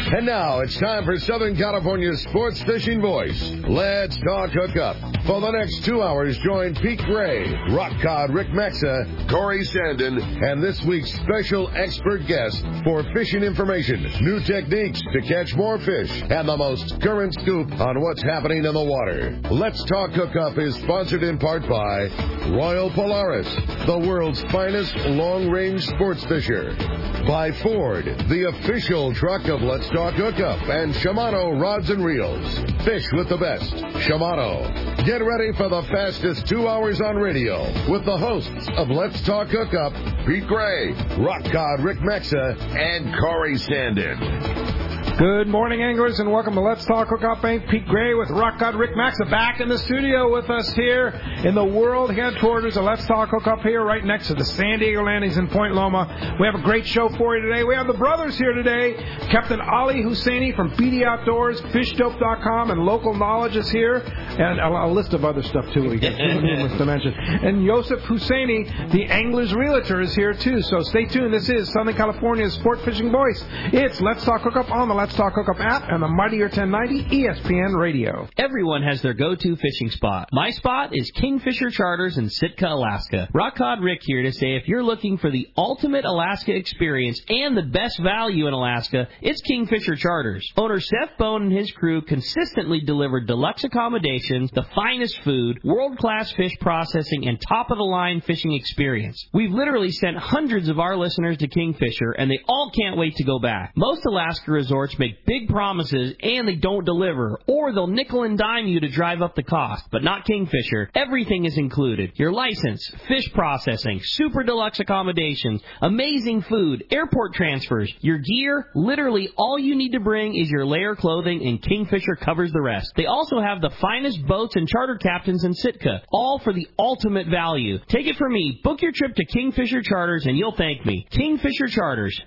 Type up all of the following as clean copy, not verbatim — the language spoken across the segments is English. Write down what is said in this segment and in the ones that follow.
And now it's time for Southern California's sports fishing voice. Let's talk hookup. For the next 2 hours, join Pete Gray, Rock Cod Rick Maxa, Corey Sandin, and this week's special expert guest for fishing information, new techniques to catch more fish, and the most current scoop on what's happening in the water. Let's Talk Hookup is sponsored in part by Royal Polaris, the world's finest long-range sports fisher. By Ford, the official truck of Let's Talk Hookup, and Shimano Rods and Reels. Fish with the best. Shimano. Get ready for the fastest 2 hours on radio with the hosts of Let's Talk Hookup, Pete Gray, Rock Cod Rick Maxa, and Corey Sandin. Good morning, anglers, and welcome to Let's Talk Hookup. Pete Gray with Rock God Rick Maxa back in the studio with us here in the world headquarters of Let's Talk Hookup here right next to the San Diego Landings in Point Loma. We have a great show for you today. We have the brothers here today. Captain Ali Husseini from BD Outdoors, FishDope.com, and Local Knowledge is here. And a list of other stuff, too, we got to mention. And Yosef Husseini, the Angler's Realtor, is here, too. So stay tuned. This is Southern California's sport fishing voice. It's Let's Talk Hookup on the Let's Talk Hookup app and the Mightier 1090 ESPN Radio. Everyone has their go-to fishing spot. My spot is Kingfisher Charters in Sitka, Alaska. Rock Cod Rick here to say if you're looking for the ultimate Alaska experience and the best value in Alaska, it's Kingfisher Charters. Owner Seth Bone and his crew consistently deliver deluxe accommodations, the finest food, world-class fish processing, and top-of-the-line fishing experience. We've literally sent hundreds of our listeners to Kingfisher, and they all can't wait to go back. Most Alaska resorts make big promises and they don't deliver, or they'll nickel and dime you to drive up the cost. But not Kingfisher. Everything is included. Your license, fish processing, super deluxe accommodations, amazing food, airport transfers, your gear. Literally all you need to bring is your layer clothing, and Kingfisher covers the rest. They also have the finest boats and charter captains in Sitka, all for the ultimate value. Take it from me. Book your trip to Kingfisher Charters and you'll thank me. Kingfisher Charters.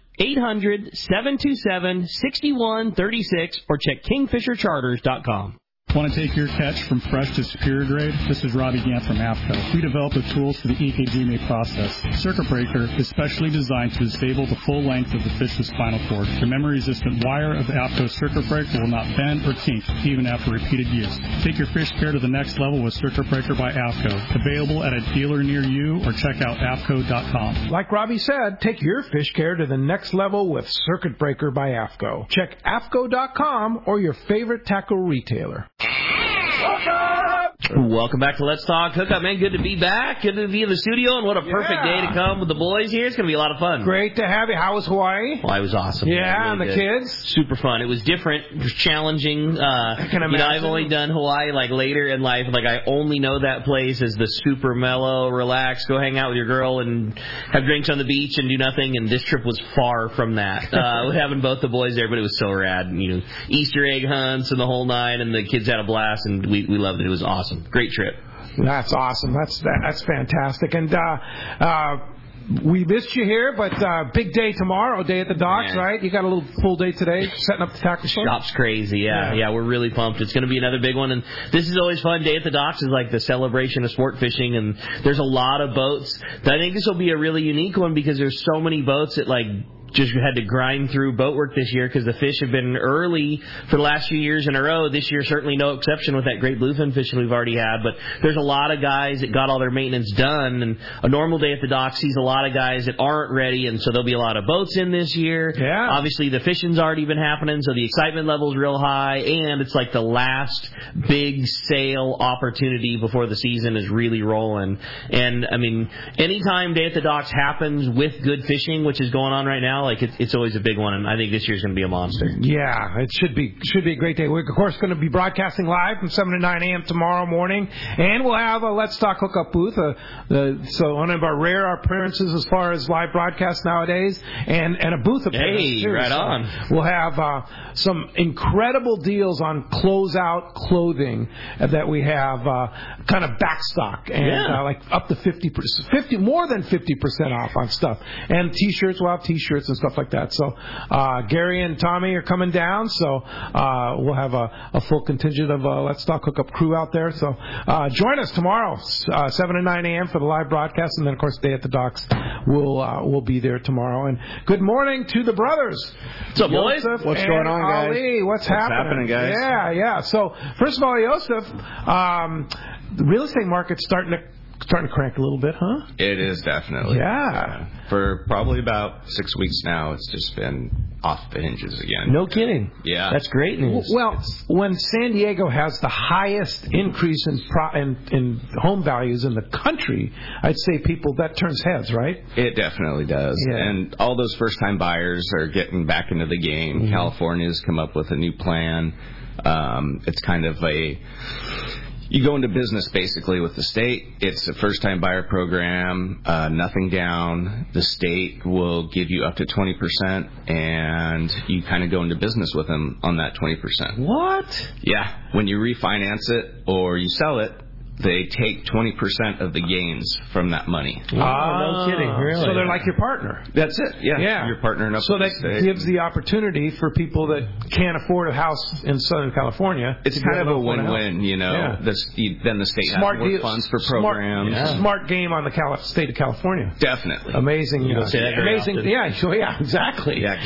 800-727-6136 or check kingfishercharters.com. Want to take your catch from fresh to superior grade? This is Robbie Gant from AFCO. We developed the tools for the EKG process. Circuit Breaker is specially designed to disable the full length of the fish's spinal cord. The memory-resistant wire of the AFCO Circuit Breaker will not bend or kink, even after repeated use. Take your fish care to the next level with Circuit Breaker by AFCO. Available at a dealer near you or check out AFCO.com. Like Robbie said, take your fish care to the next level with Circuit Breaker by AFCO. Check AFCO.com or your favorite tackle retailer. Welcome back to Let's Talk Hookup, man. Good to be back. Good to be in the studio, and what a perfect day to come with the boys here. It's going to be a lot of fun. Great to have you. How was Hawaii? Hawaii was awesome. Yeah, really and the kids? Super fun. It was different. It was challenging. I can imagine. I've only done Hawaii like later in life. Like I only know that place as the super mellow, relax, go hang out with your girl and have drinks on the beach and do nothing. And this trip was far from that. Having both the boys there, but it was so rad. You know, Easter egg hunts and the whole nine, and the kids had a blast, and we loved it. It was awesome. Great trip. That's awesome. That's fantastic. And we missed you here, but big day tomorrow, day at the docks, right? You got a little full day today setting up the tackle show? Shop's crazy, yeah. We're really pumped. It's going to be another big one, and this is always fun. Day at the docks is like the celebration of sport fishing, and there's a lot of boats. I think this will be a really unique one because there's so many boats that like just had to grind through boat work this year because the fish have been early for the last few years in a row. This year, certainly no exception with that great bluefin fishing we've already had. But there's a lot of guys that got all their maintenance done. And a normal day at the dock sees a lot of guys that aren't ready. And so there'll be a lot of boats in this year. Yeah. Obviously, the fishing's already been happening, so the excitement level's real high. And it's like the last big sale opportunity before the season is really rolling. And, I mean, anytime day at the docks happens with good fishing, which is going on right now, like it's always a big one, and I think this year's going to be a monster. Yeah, it should be a great day. We're, of course, going to be broadcasting live from 7 to 9 a.m. tomorrow morning, and we'll have a Let's Talk Hookup booth. So one of our rare appearances as far as live broadcasts nowadays, and a booth appearance. Hey, too. right so on. We'll have some incredible deals on closeout clothing that we have kind of backstock, and like up to 50%, more than 50% off on stuff. And T-shirts, we'll have T-shirts and stuff like that. So Gary and Tommy are coming down, so we'll have a full contingent of Let's Talk Hookup crew out there. So join us tomorrow, 7 to 9 a.m. for the live broadcast, and then, of course, Day at the Docks. We'll be there tomorrow. And good morning to the brothers. What's up, boys? What's going on, guys? Ali, what's happening, guys? Yeah. So, first of all, Joseph, the real estate market's starting to crank a little bit, huh? It is definitely. Yeah. For probably about 6 weeks now, it's just been off the hinges again. No kidding. Yeah. That's great news. Well, when San Diego has the highest increase in home values in the country, I'd say that turns heads, right? It definitely does. Yeah. And all those first-time buyers are getting back into the game. Mm-hmm. California's come up with a new plan. It's kind of you go into business basically with the state. It's a first-time buyer program, nothing down. The state will give you up to 20%, and you kind of go into business with them on that 20%. What? Yeah. When you refinance it or you sell it, they take 20% of the gains from that money. Oh, no kidding, really? So they're like your partner. That's it, yeah. You're partnering up so with that the state. gives the opportunity for people that can't afford a house in Southern California. It's kind of a win-win, you know. Yeah. Then the state has more funds for programs. Smart game on the state of California. Definitely. Amazing. You don't say that very often. Yeah, exactly. Yeah,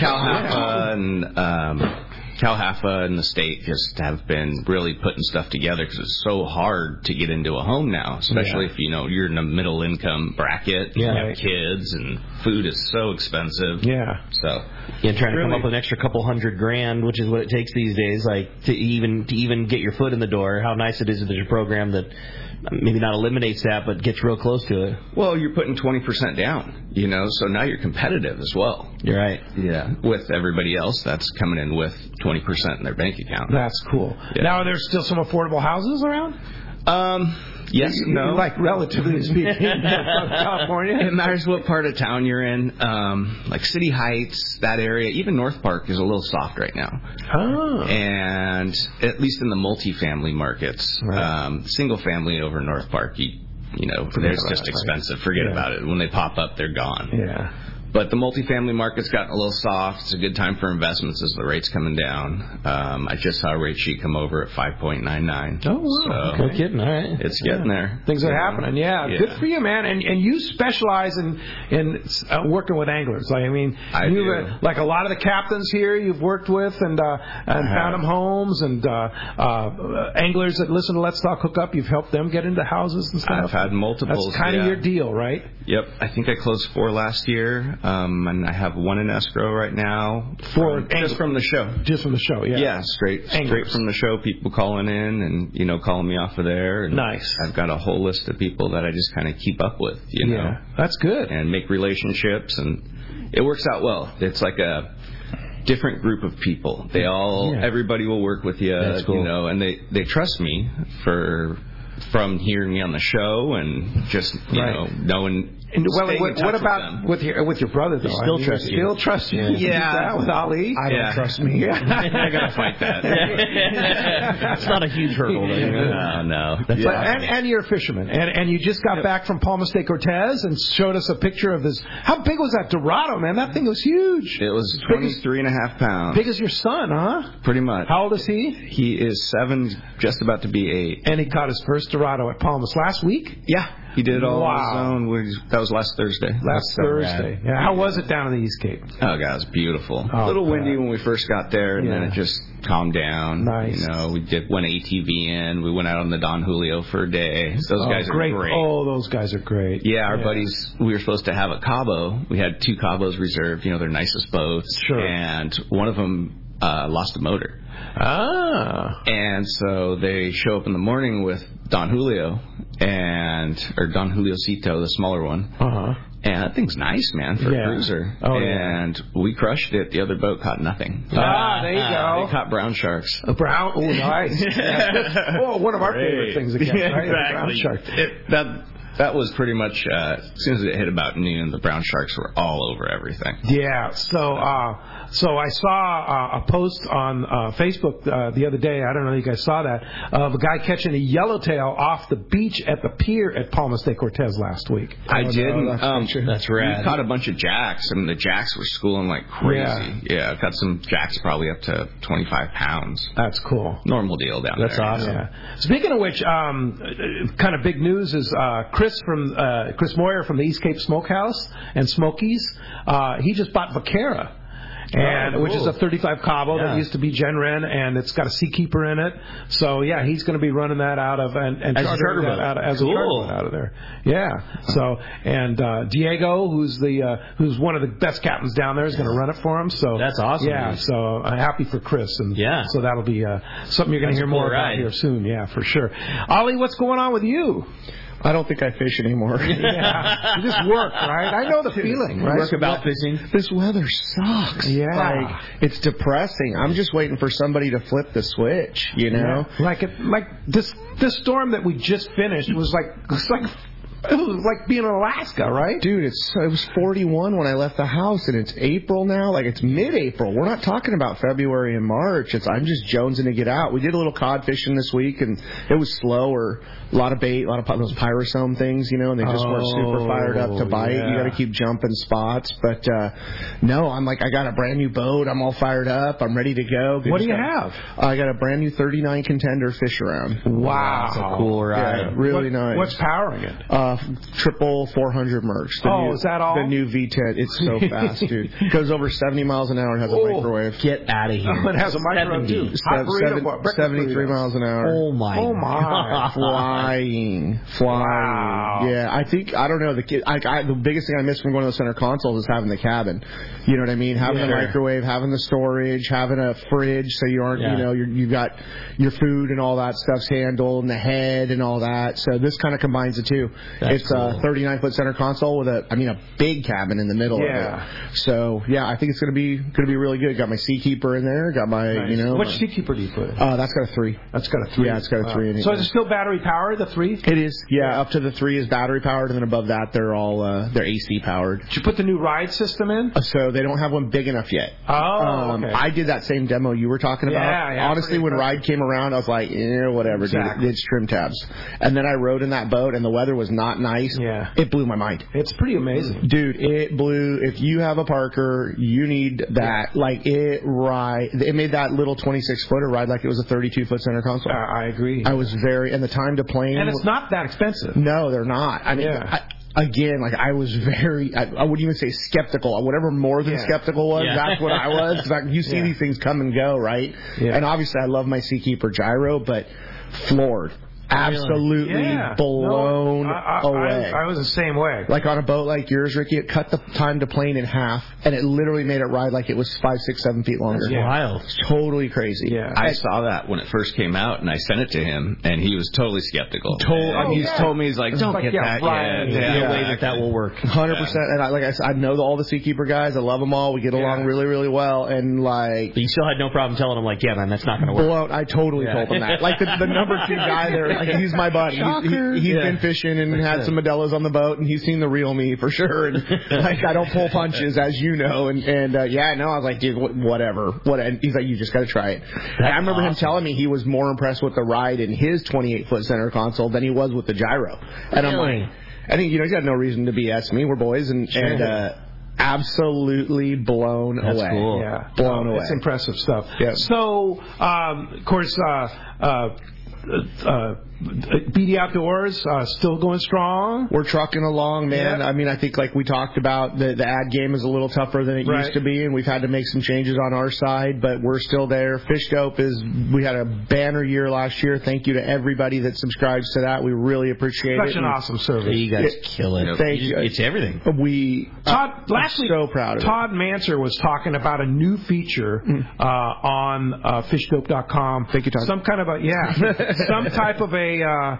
Cal HAFA and the state just have been really putting stuff together because it's so hard to get into a home now, especially if you're in a middle income bracket, you have kids, and food is so expensive. Yeah. So trying to come up with an extra couple $100,000, which is what it takes these days, like to even get your foot in the door. How nice it is that there's a program that maybe not eliminates that, but gets real close to it. Well, you're putting 20% down, so now you're competitive as well. You're right. Yeah, with everybody else that's coming in with 20% in their bank account. That's cool. Yeah. Now, are there still some affordable houses around? Yes, no. Like, relatively speaking, California? It matters what part of town you're in. Like City Heights, that area. Even North Park is a little soft right now. Oh. And at least in the multifamily markets. Right. Single family over North Park, it's just expensive. Forget about it. When they pop up, they're gone. Yeah. But the multifamily market's gotten a little soft. It's a good time for investments as the rate's coming down. I just saw a rate sheet come over at 5.99. Oh, wow. No kidding. All right. It's getting there. Things are happening. Yeah. Good for you, man. And you specialize in working with anglers. Like, I do. Like a lot of the captains here you've worked with and found them homes, and anglers that listen to Let's Talk Hookup, you've helped them get into houses and stuff. I've had multiples. That's kind of your deal, right? Yep. I think I closed 4 last year. And I have 1 in escrow right now. Just from the show. Just from the show, yeah. Yeah, straight from the show. People calling in and calling me off of there. And nice. I've got a whole list of people that I just kind of keep up with, Yeah, that's good. And make relationships, and it works out well. It's like a different group of people. They all, everybody will work with you, that's cool. And they trust me from hearing me on the show and just knowing. And what about with your brother though? Still trust you. Yeah, with Ali. I don't trust me. I gotta fight that. It's not a huge hurdle. No. And you're a fisherman, and you just got back from Palmas de Cortez and showed us a picture of this. How big was that Dorado, man? That thing was huge. It was 23.5 pounds. Big as your son, huh? Pretty much. How old is he? He is 7, just about to be 8. And he caught his first Dorado at Palmas last week. Yeah. He did it all on his own. That was last Thursday. Last Thursday. Yeah. How was it down in the East Cape? Oh, God, it was beautiful. A little windy when we first got there, and then it just calmed down. Nice. We went ATV in. We went out on the Don Julio for a day. Those guys are great. Oh, those guys are great. Yeah, our buddies, we were supposed to have a Cabo. We had 2 Cabos reserved, their nicest boats. Sure. And one of them lost a motor. And so they show up in the morning with Don Julio or Don Juliocito, the smaller one. And that thing's nice, man, for a cruiser. And we crushed it. The other boat caught nothing. There you go. They caught brown sharks. Brown? Oh, nice. One of our favorite things again, right? Exactly. Brown shark. That was pretty much, as soon as it hit about noon, the brown sharks were all over everything. Yeah, So I saw a post on Facebook the other day. I don't know if you guys saw that, of a guy catching a yellowtail off the beach at the pier at Palmas de Cortez last week. I didn't. That's rad. We caught a bunch of jacks. I mean, the jacks were schooling like crazy. Yeah, I've got some jacks probably up to 25 pounds. That's cool. Normal deal down there. That's awesome. Yeah. Speaking of which, kind of big news is Chris Moyer from the East Cape Smokehouse and Smokies. He just bought Vaquera. Which is a 35 Cabo that used to be Gen Ren, and it's got a Seakeeper in it. So yeah, he's going to be running that out of and as a charter boat out of there. Yeah. So and Diego, who's one of the best captains down there, is going to run it for him. So that's awesome. Yeah. Dude. So I'm happy for Chris, and so that'll be something you're going to hear more about here soon. Yeah, for sure. Ollie, what's going on with you? I don't think I fish anymore. Yeah. You just work, right? I know the feeling, right? Work about fishing. This weather sucks. Yeah. Like, it's depressing. I'm just waiting for somebody to flip the switch, you know? Yeah. Like this storm that we just finished was like it was like being in Alaska, right? Dude, it was 41 when I left the house, and it's April now. Like, it's mid-April. We're not talking about February and March. I'm just jonesing to get out. We did a little cod fishing this week, and it was slower. A lot of bait, a lot of those pyrosome things, you know, and they just weren't super fired up to bite. Yeah. You got to keep jumping spots. But, no, I'm like, I got a brand new boat. I'm all fired up. I'm ready to go. What do you have? I got a brand new 39 Contender fish around. Wow. That's a cool ride. Yeah, really nice. What's powering it? Triple 400 Mercs. Is that all? The new V10. It's so fast, dude. It goes over 70 miles an hour and has a microwave. Get out of here. It has a microwave, too. 73 miles an hour. Oh, my God. Flying. Wow. Yeah, I don't know. The biggest thing I miss from going to the center console is having the cabin. You know what I mean? Having the microwave, having the storage, having a fridge so you aren't, you've got your food and all that stuff's handled and the head and all that. So this kind of combines the two. It's cool. A 39-foot center console with a big cabin in the middle of it. So, yeah, I think it's going to be really good. Got my Seakeeper in there. Got my, Which Seakeeper do you put in? That's got a 3. That's got a 3? Yeah, it's got a 3 in it. So is it still battery powered, the 3? It is. Yeah, up to the 3 is battery powered, and then above that they're all they're AC powered. Did you put the new ride system in? So they don't have one big enough yet. Okay. I did that same demo you were talking about. Yeah, honestly, when Ride came around, I was like, whatever, dude. It's trim tabs. And then I rode in that boat, and the weather was not nice. Yeah. It blew my mind. It's pretty amazing. Dude, it blew. If you have a Parker, you need that. Yeah. Like, it made that little 26-footer ride like it was a 32-foot center console. I agree. I was and the time to plane. And it's not that expensive. No, they're not. I mean, again, like I was I wouldn't even say skeptical. Whatever more than skeptical was, that's what I was. In fact, you see these things come and go, right? Yeah. And obviously I love my Seakeeper gyro, but floored. Absolutely blown away. I was the same way. Like on a boat like yours, Ricky, it cut the time to plane in half, and it literally made it ride like it was 5, 6, 7 feet longer. That's wild. It's totally crazy. Yeah. I saw that when it first came out, and I sent it to him, and he was totally skeptical. He's told me, he's like, don't get that yet. No way that will work. 100%. And like I said, I know all the Seakeeper guys. I love them all. We get along really, really well. And like, but you still had no problem telling him, like, yeah, man, that's not going to work. Well, I totally told him that. Like the number 2 guy there, like he's my buddy. He's been fishing and had some Modelos on the boat, and he's seen the real me for sure. And like, I don't pull punches, as you know. And I was like, dude, whatever. And he's like, you just got to try it. And I remember him telling me he was more impressed with the ride in his 28-foot center console than he was with the gyro. And I'm like, I think he's got no reason to BS me. We're boys, and absolutely blown away. That's cool. Yeah, blown away. It's impressive stuff. Yeah. So, of course, BD Outdoors still going strong. We're trucking along, man. Yeah. I mean, I think like we talked about, the ad game is a little tougher than it used to be, and we've had to make some changes on our side, but we're still there. Fish Dope we had a banner year last year. Thank you to everybody that subscribes to that. We really appreciate it. Such an awesome service. You guys kill it. Thank you. It's everything. Todd, last week, so proud of Todd Manser was talking about a new feature on fishdope.com. Thank you, Todd. Some kind of some type of a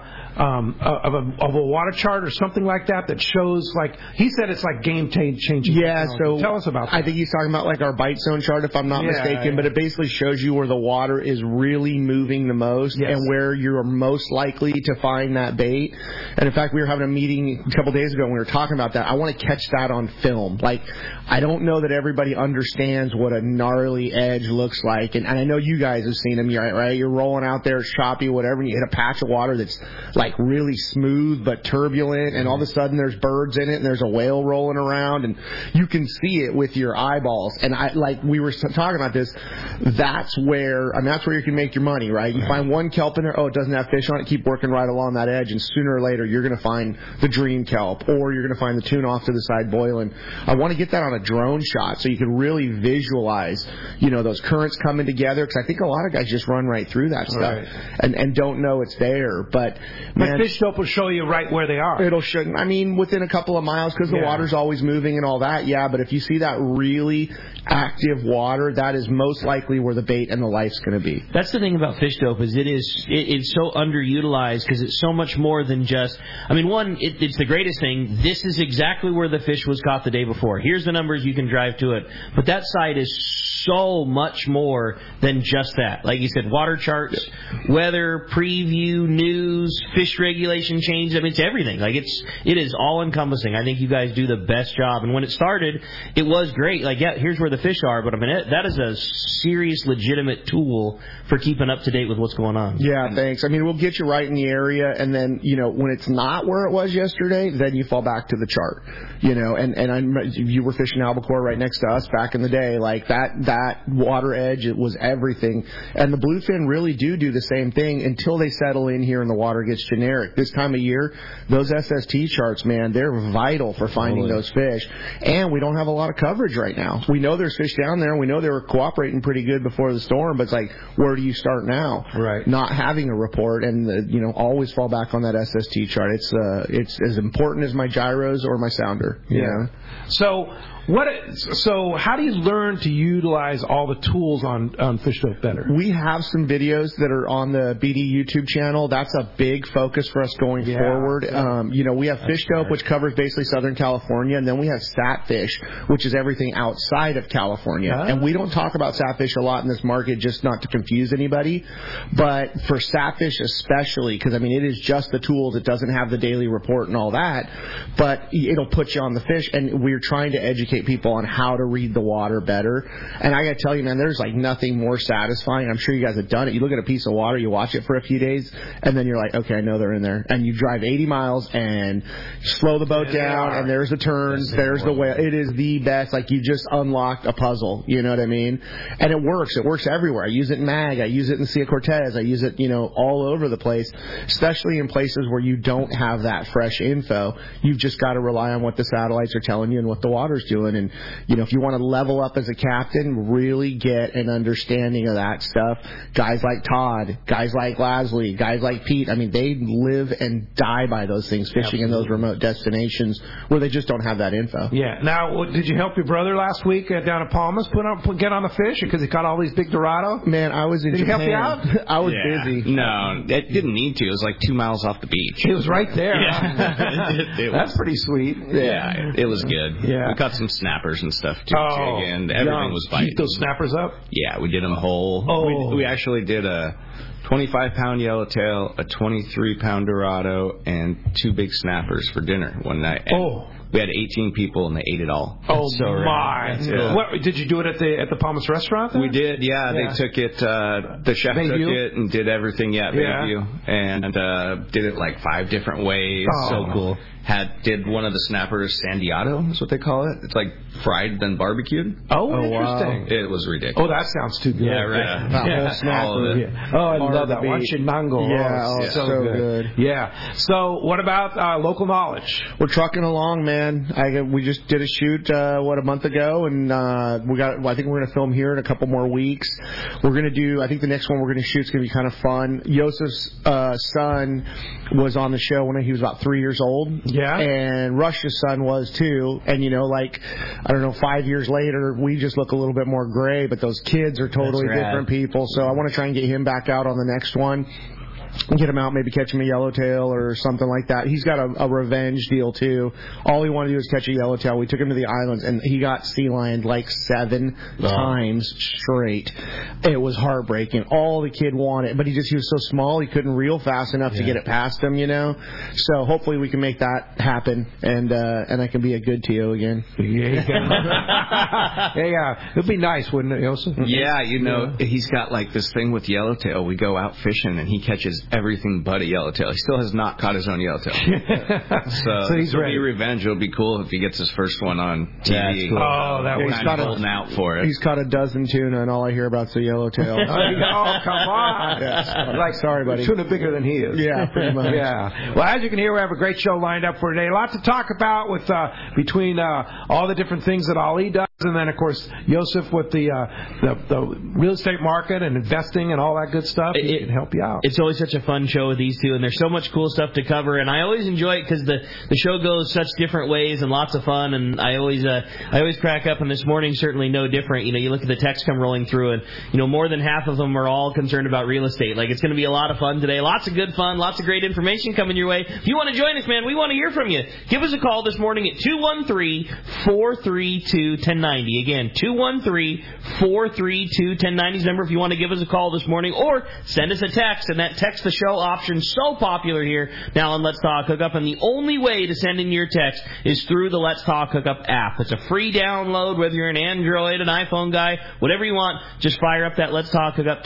water chart or something like that shows, like he said, it's like game changing. Yeah, so tell us about that. I think he's talking about like our bite zone chart, if I'm not mistaken. But it basically shows you where the water is really moving the most and where you're most likely to find that bait. And in fact, we were having a meeting a couple days ago and we were talking about that. I want to catch that on film. Like, I don't know that everybody understands what a gnarly edge looks like, and I know you guys have seen them, right? You're rolling out there, it's choppy, whatever, and you hit a patch of water that's like really smooth but turbulent, and all of a sudden there's birds in it and there's a whale rolling around, and you can see it with your eyeballs. And we were talking about this. That's where you can make your money, right? You find one kelp in there, it doesn't have fish on it, keep working right along that edge, and sooner or later you're going to find the dream kelp, or you're going to find the tuna off to the side boiling. I want to get that on a drone shot so you can really visualize, those currents coming together, because I think a lot of guys just run right through that stuff and don't know it's there. But Fish Dope will show you right where they are. It'll show, within a couple of miles, because the water's always moving and all that. Yeah, but if you see that really active water, that is most likely where the bait and the life's going to be. That's the thing about Fish Dope, is it's so underutilized, because it's so much more than just, it's the greatest thing. This is exactly where the fish was caught the day before. Here's the numbers, you can drive to it. But that site is so much more than just that. Like you said, water charts, weather, preview, news, fish regulation changes. It's everything. Like it is all encompassing. I think you guys do the best job. And when it started, it was great. Like, here's where the fish are. But that is a serious, legitimate tool for keeping up to date with what's going on. Yeah, thanks. We'll get you right in the area, and then when it's not where it was yesterday, then you fall back to the chart. And you were fishing albacore right next to us back in the day. Like that water edge, it was everything. And the bluefin really do the same thing until they settle in here and the water gets generic. This time of year, those SST charts, man, they're vital for finding those fish. And we don't have a lot of coverage right now. We know there's fish down there, and we know they were cooperating pretty good before the storm, but it's like, where do you start now? Right. Not having a report, and always fall back on that SST chart. It's as important as my gyros or my sounder. You know? So how do you learn to utilize all the tools on Fish Dope better? We have some videos that are on the BD YouTube channel. That's a big focus for us going forward. We have Fish Dope, which covers basically Southern California, and then we have Satfish, which is everything outside of California. And we don't talk about Satfish a lot in this market, just not to confuse anybody. But for Satfish especially, because it is just the tools. It doesn't have the daily report and all that, but it'll put you on the fish, and we're trying to educate people on how to read the water better. And I gotta tell you, man, there's like nothing more satisfying. I'm sure you guys have done it. You look at a piece of water, you watch it for a few days, and then you're like, okay, I know they're in there. And you drive 80 miles and slow the boat down, and there's the turns, there's the whale. It is the best. Like, you just unlocked a puzzle. You know what I mean? And it works. It works everywhere. I use it in Mag. I use it in Sea Cortez. I use it, all over the place, especially in places where you don't have that fresh info. You've just got to rely on what the satellites are telling you and what the water's doing. And, if you want to level up as a captain, really get an understanding of that stuff. Guys like Todd, guys like Lasley, guys like Pete, they live and die by those things, fishing in those remote destinations where they just don't have that info. Yeah. Now, did you help your brother last week down at Palmas get on the fish because he caught all these big Dorado? Man, I was in Japan. Did he help you out? I was busy. No, it didn't need to. It was like 2 miles off the beach. It was right there. That's pretty sweet. Yeah, it was good. Yeah. We caught some snappers and stuff too, and everything was biting. Keep those snappers up? Yeah, we did them whole. We actually did a 25-pound yellowtail, a 23-pound Dorado, and 2 big snappers for dinner one night. And we had 18 people, and they ate it all. Oh, so my! What, did you do it at the Palmas restaurant then? We did. Yeah, they took it. The chef took it and did everything. Yeah, Bayview, and did it like 5 different ways. Oh, so cool. Did one of the snappers sandiato, is what they call it. It's like fried then barbecued. Oh, interesting. Wow. It was ridiculous. Oh, that sounds too good. Yeah, right. All of it. Oh, I love that one. Chinango. Yeah, so good. Yeah. So, what about local knowledge? We're trucking along, man. We just did a shoot a month ago, and I think we're going to film here in a couple more weeks. We're going to do. I think the next one we're going to shoot is going to be kind of fun. Yosef's son was on the show when he was about 3 years old. Yeah. And Rush's son was too. And 5 years later, we just look a little bit more gray, but those kids are totally different people. So I want to try and get him back out on the next one. get him out, maybe catch him a yellowtail or something like that. He's got a revenge deal too. All he wanted to do was catch a yellowtail. We took him to the islands, and he got sea lioned like 7 times straight. It was heartbreaking. All the kid wanted, but he was so small, he couldn't reel fast enough to get it past him, you know. So hopefully we can make that happen, and I can be a good TO again. Yeah, it'd be nice, wouldn't it, Joseph? Yeah, he's got like this thing with yellowtail. We go out fishing, and he catches everything but a yellowtail. He still has not caught his own yellowtail. So he's ready. Revenge. It'll be cool if he gets his first one on TV. Yeah, cool. Oh, that was kind of holding out for it. He's caught a dozen tuna, and all I hear about is the yellowtail. Oh, come on. Sorry, buddy. Tuna bigger than he is. Yeah, pretty much. Yeah. Well, as you can hear, we have a great show lined up for today. A lot to talk about with between all the different things that Ali does, and then, of course, Joseph with the real estate market and investing and all that good stuff. He can help you out. It's always such a fun show with these two, and there's so much cool stuff to cover, and I always enjoy it because the show goes such different ways and lots of fun, and I always crack up, and this morning certainly no different. You look at the texts come rolling through, and more than half of them are all concerned about real estate. Like, it's going to be a lot of fun today. Lots of good fun, lots of great information coming your way. If you want to join us, man, we want to hear from you. Give us a call this morning at 213-432-1090. Again, 213-432-1090 is the number if you want to give us a call this morning, or send us a text, and that text the show option so popular here now on Let's Talk Hookup, and the only way to send in your text is through the Let's Talk Hookup app. It's a free download, whether you're an Android, an iPhone guy, whatever you want. Just fire up that Let's Talk Hookup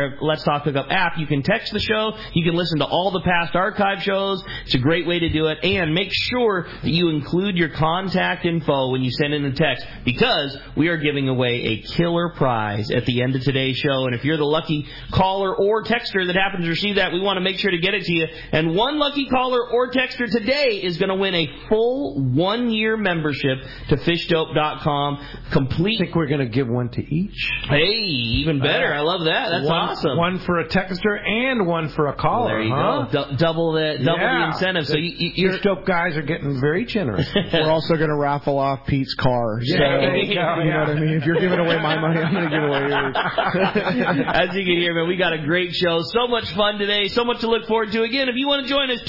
app. You can text the show. You can listen to all the past archive shows. It's a great way to do it. And make sure that you include your contact info when you send in the text, because we are giving away a killer prize at the end of today's show. And if you're the lucky caller or texter that happens to receive that, we want to make sure to get it to you. And one lucky caller or texter today is going to win a full 1-year membership to fishdope.com. Complete. I think we're going to give one to each. Hey, even better. I love that. That's awesome. One for a texter and one for a caller. There you go. Double the incentive. So your Dope guys are getting very generous. We're also going to raffle off Pete's car. So, you know what I mean? If you're giving away my money, I'm going to give away yours. As you can hear, man, we got a great show. So much fun today. So much to look forward to. Again, if you want to join us,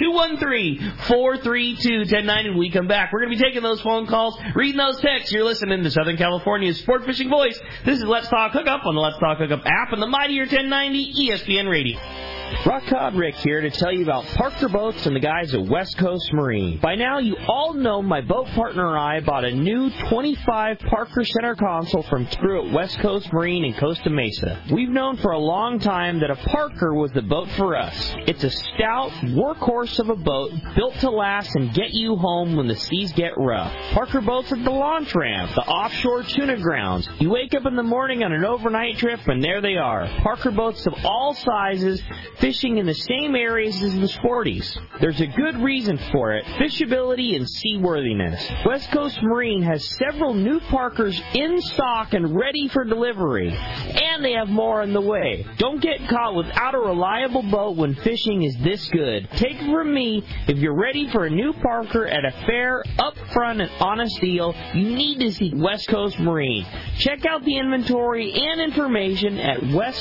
213-432-1090. When we come back, we're going to be taking those phone calls, reading those texts. You're listening to Southern California's Sport Fishing Voice. This is Let's Talk Hookup on the Let's Talk Hookup app and the Mightier 1090 ESPN Radio. Rock Cod Rick here to tell you about Parker Boats and the guys at West Coast Marine. By now, you all know my boat partner and I bought a new 25 Parker center console from crew at West Coast Marine in Costa Mesa. We've known for a long time that a Parker was the boat for us. It's a stout workhorse of a boat built to last and get you home when the seas get rough. Parker Boats at the launch ramp, the offshore tuna grounds. You wake up in the morning on an overnight trip and there they are. Parker Boats of all sizes, fishing in the same areas as the sporties. There's a good reason for it: fishability and seaworthiness. West Coast Marine has several new Parkers in stock and ready for delivery, and they have more on the way. Don't get caught without a reliable boat when fishing is this good. Take it from me, if you're ready for a new Parker at a fair, upfront, and honest deal, you need to see West Coast Marine. Check out the inventory and information at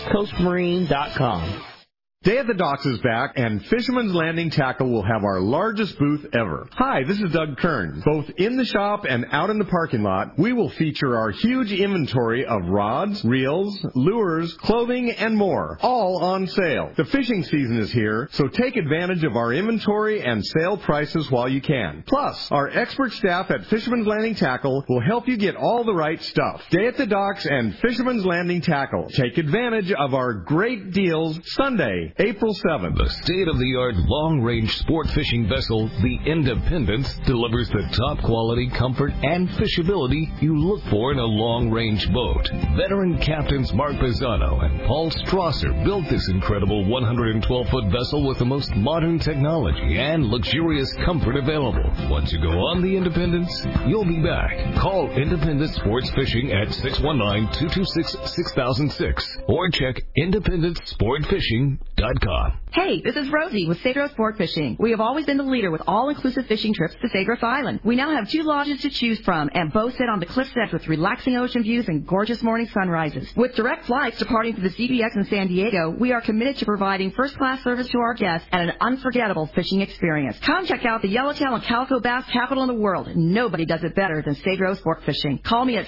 westcoastmarine.com. Day at the Docks is back, and Fisherman's Landing Tackle will have our largest booth ever. Hi, this is Doug Kern. Both in the shop and out in the parking lot, we will feature our huge inventory of rods, reels, lures, clothing, and more, all on sale. The fishing season is here, so take advantage of our inventory and sale prices while you can. Plus, our expert staff at Fisherman's Landing Tackle will help you get all the right stuff. Day at the Docks and Fisherman's Landing Tackle. Take advantage of our great deals Sunday, April 7th. The state-of-the-art long-range sport fishing vessel, the Independence, delivers the top quality, comfort, and fishability you look for in a long-range boat. Veteran captains Mark Pisano and Paul Strasser built this incredible 112-foot vessel with the most modern technology and luxurious comfort available. Once you go on the Independence, you'll be back. Call Independence Sports Fishing at 619-226-6006 or check independencesportfishing.com. FishingSport.com. Hey, this is Rosie with Cedro Sport Fishing. We have always been the leader with all-inclusive fishing trips to Cedros Island. We now have 2 lodges to choose from and both sit on the cliff's edge with relaxing ocean views and gorgeous morning sunrises. With direct flights departing to the CBX in San Diego, we are committed to providing first-class service to our guests and an unforgettable fishing experience. Come check out the yellowtail and calico bass capital in the world. Nobody does it better than Cedro Sport Fishing. Call me at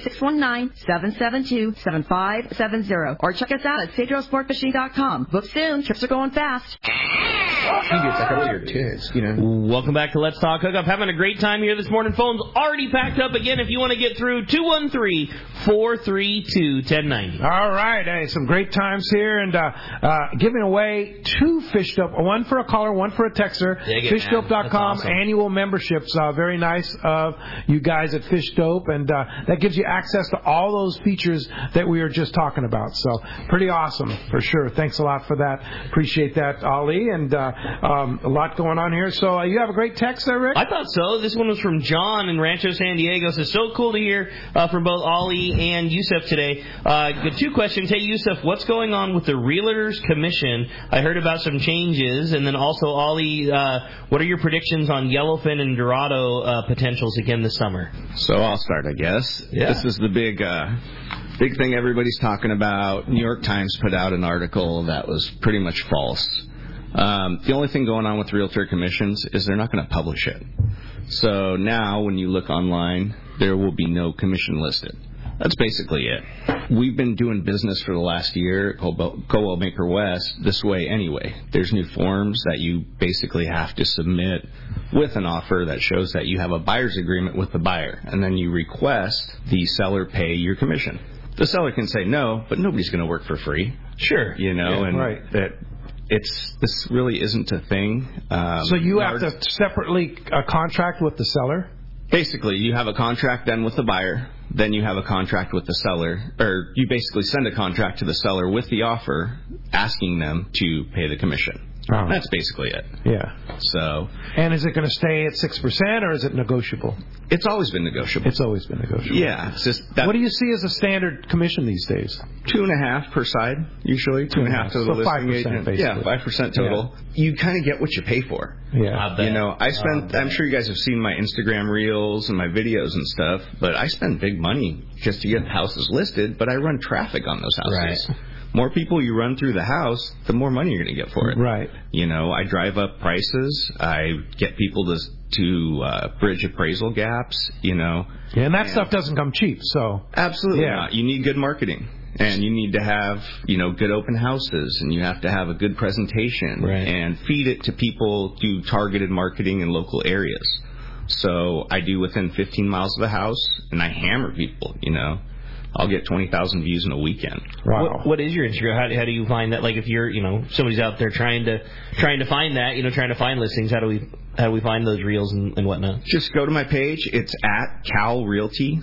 619-772-7570 or check us out at CedroSportFishing.com. Book soon. Trips are going fast. Welcome back to Let's Talk Hookup. Having a great time here this morning. Phone's already packed up again. If you want to get through, 213-432-1090. All right. Hey, some great times here. And giving away 2 Fish Dope. 1 for a caller, 1 for a texter. FishDope.com awesome. Annual memberships. Very nice of you guys at Fish Dope. And that gives you access to all those features that we were just talking about. So pretty awesome for sure. Thanks a lot for that. Appreciate that, Ali. And a lot going on here. So you have a great text there, Rick? I thought so. This one was from John in Rancho San Diego. So it's so cool to hear from both Ali and Yusuf today. 2 questions. Hey, Yusuf, what's going on with the Realtors Commission? I heard about some changes. And then also, Ali, what are your predictions on yellowfin and Dorado potentials again this summer? So I'll start, I guess. Yeah. This is the big thing everybody's talking about. New York Times put out an article that was pretty much false. The only thing going on with Realtor commissions is they're not going to publish it. So now when you look online, there will be no commission listed. That's basically it. We've been doing business for the last year at Coldwell Banker West this way anyway. There's new forms that you basically have to submit with an offer that shows that you have a buyer's agreement with the buyer. And then you request the seller pay your commission. The seller can say no, but nobody's going to work for free. Sure. You know, yeah, and right. this really isn't a thing. So you have to separately contract with the seller? Basically, you have a contract then with the buyer, then you have a contract with the seller, or you basically send a contract to the seller with the offer asking them to pay the commission. Oh. That's basically it. Yeah. So. And is it going to stay at 6% or is it negotiable? It's always been negotiable. It's always been negotiable. Yeah. It's just that. What do you see as a standard commission these days? 2.5 per side, usually. 2.5 to the listing agent. Basically. Yeah, 5% total. Yeah. You kind of get what you pay for. Yeah. You know, I'm sure you guys have seen my Instagram reels and my videos and stuff, but I spend big money just to get houses listed, but I run traffic on those houses. Right. More people you run through the house, the more money you're going to get for it. Right. You know, I drive up prices. I get people to bridge appraisal gaps, you know. Yeah, and that stuff doesn't come cheap, so. Absolutely not. You need good marketing. And you need to have, you know, good open houses, and you have to have a good presentation. Right. And feed it to people through targeted marketing in local areas. So I do within 15 miles of the house, and I hammer people, you know. I'll get 20,000 views in a weekend. Wow. What is your Instagram? How do you find that? Like if you're, you know, somebody's out there trying to find that, you know, trying to find listings, how do we find those reels and whatnot? Just go to my page. It's at Cal Realty,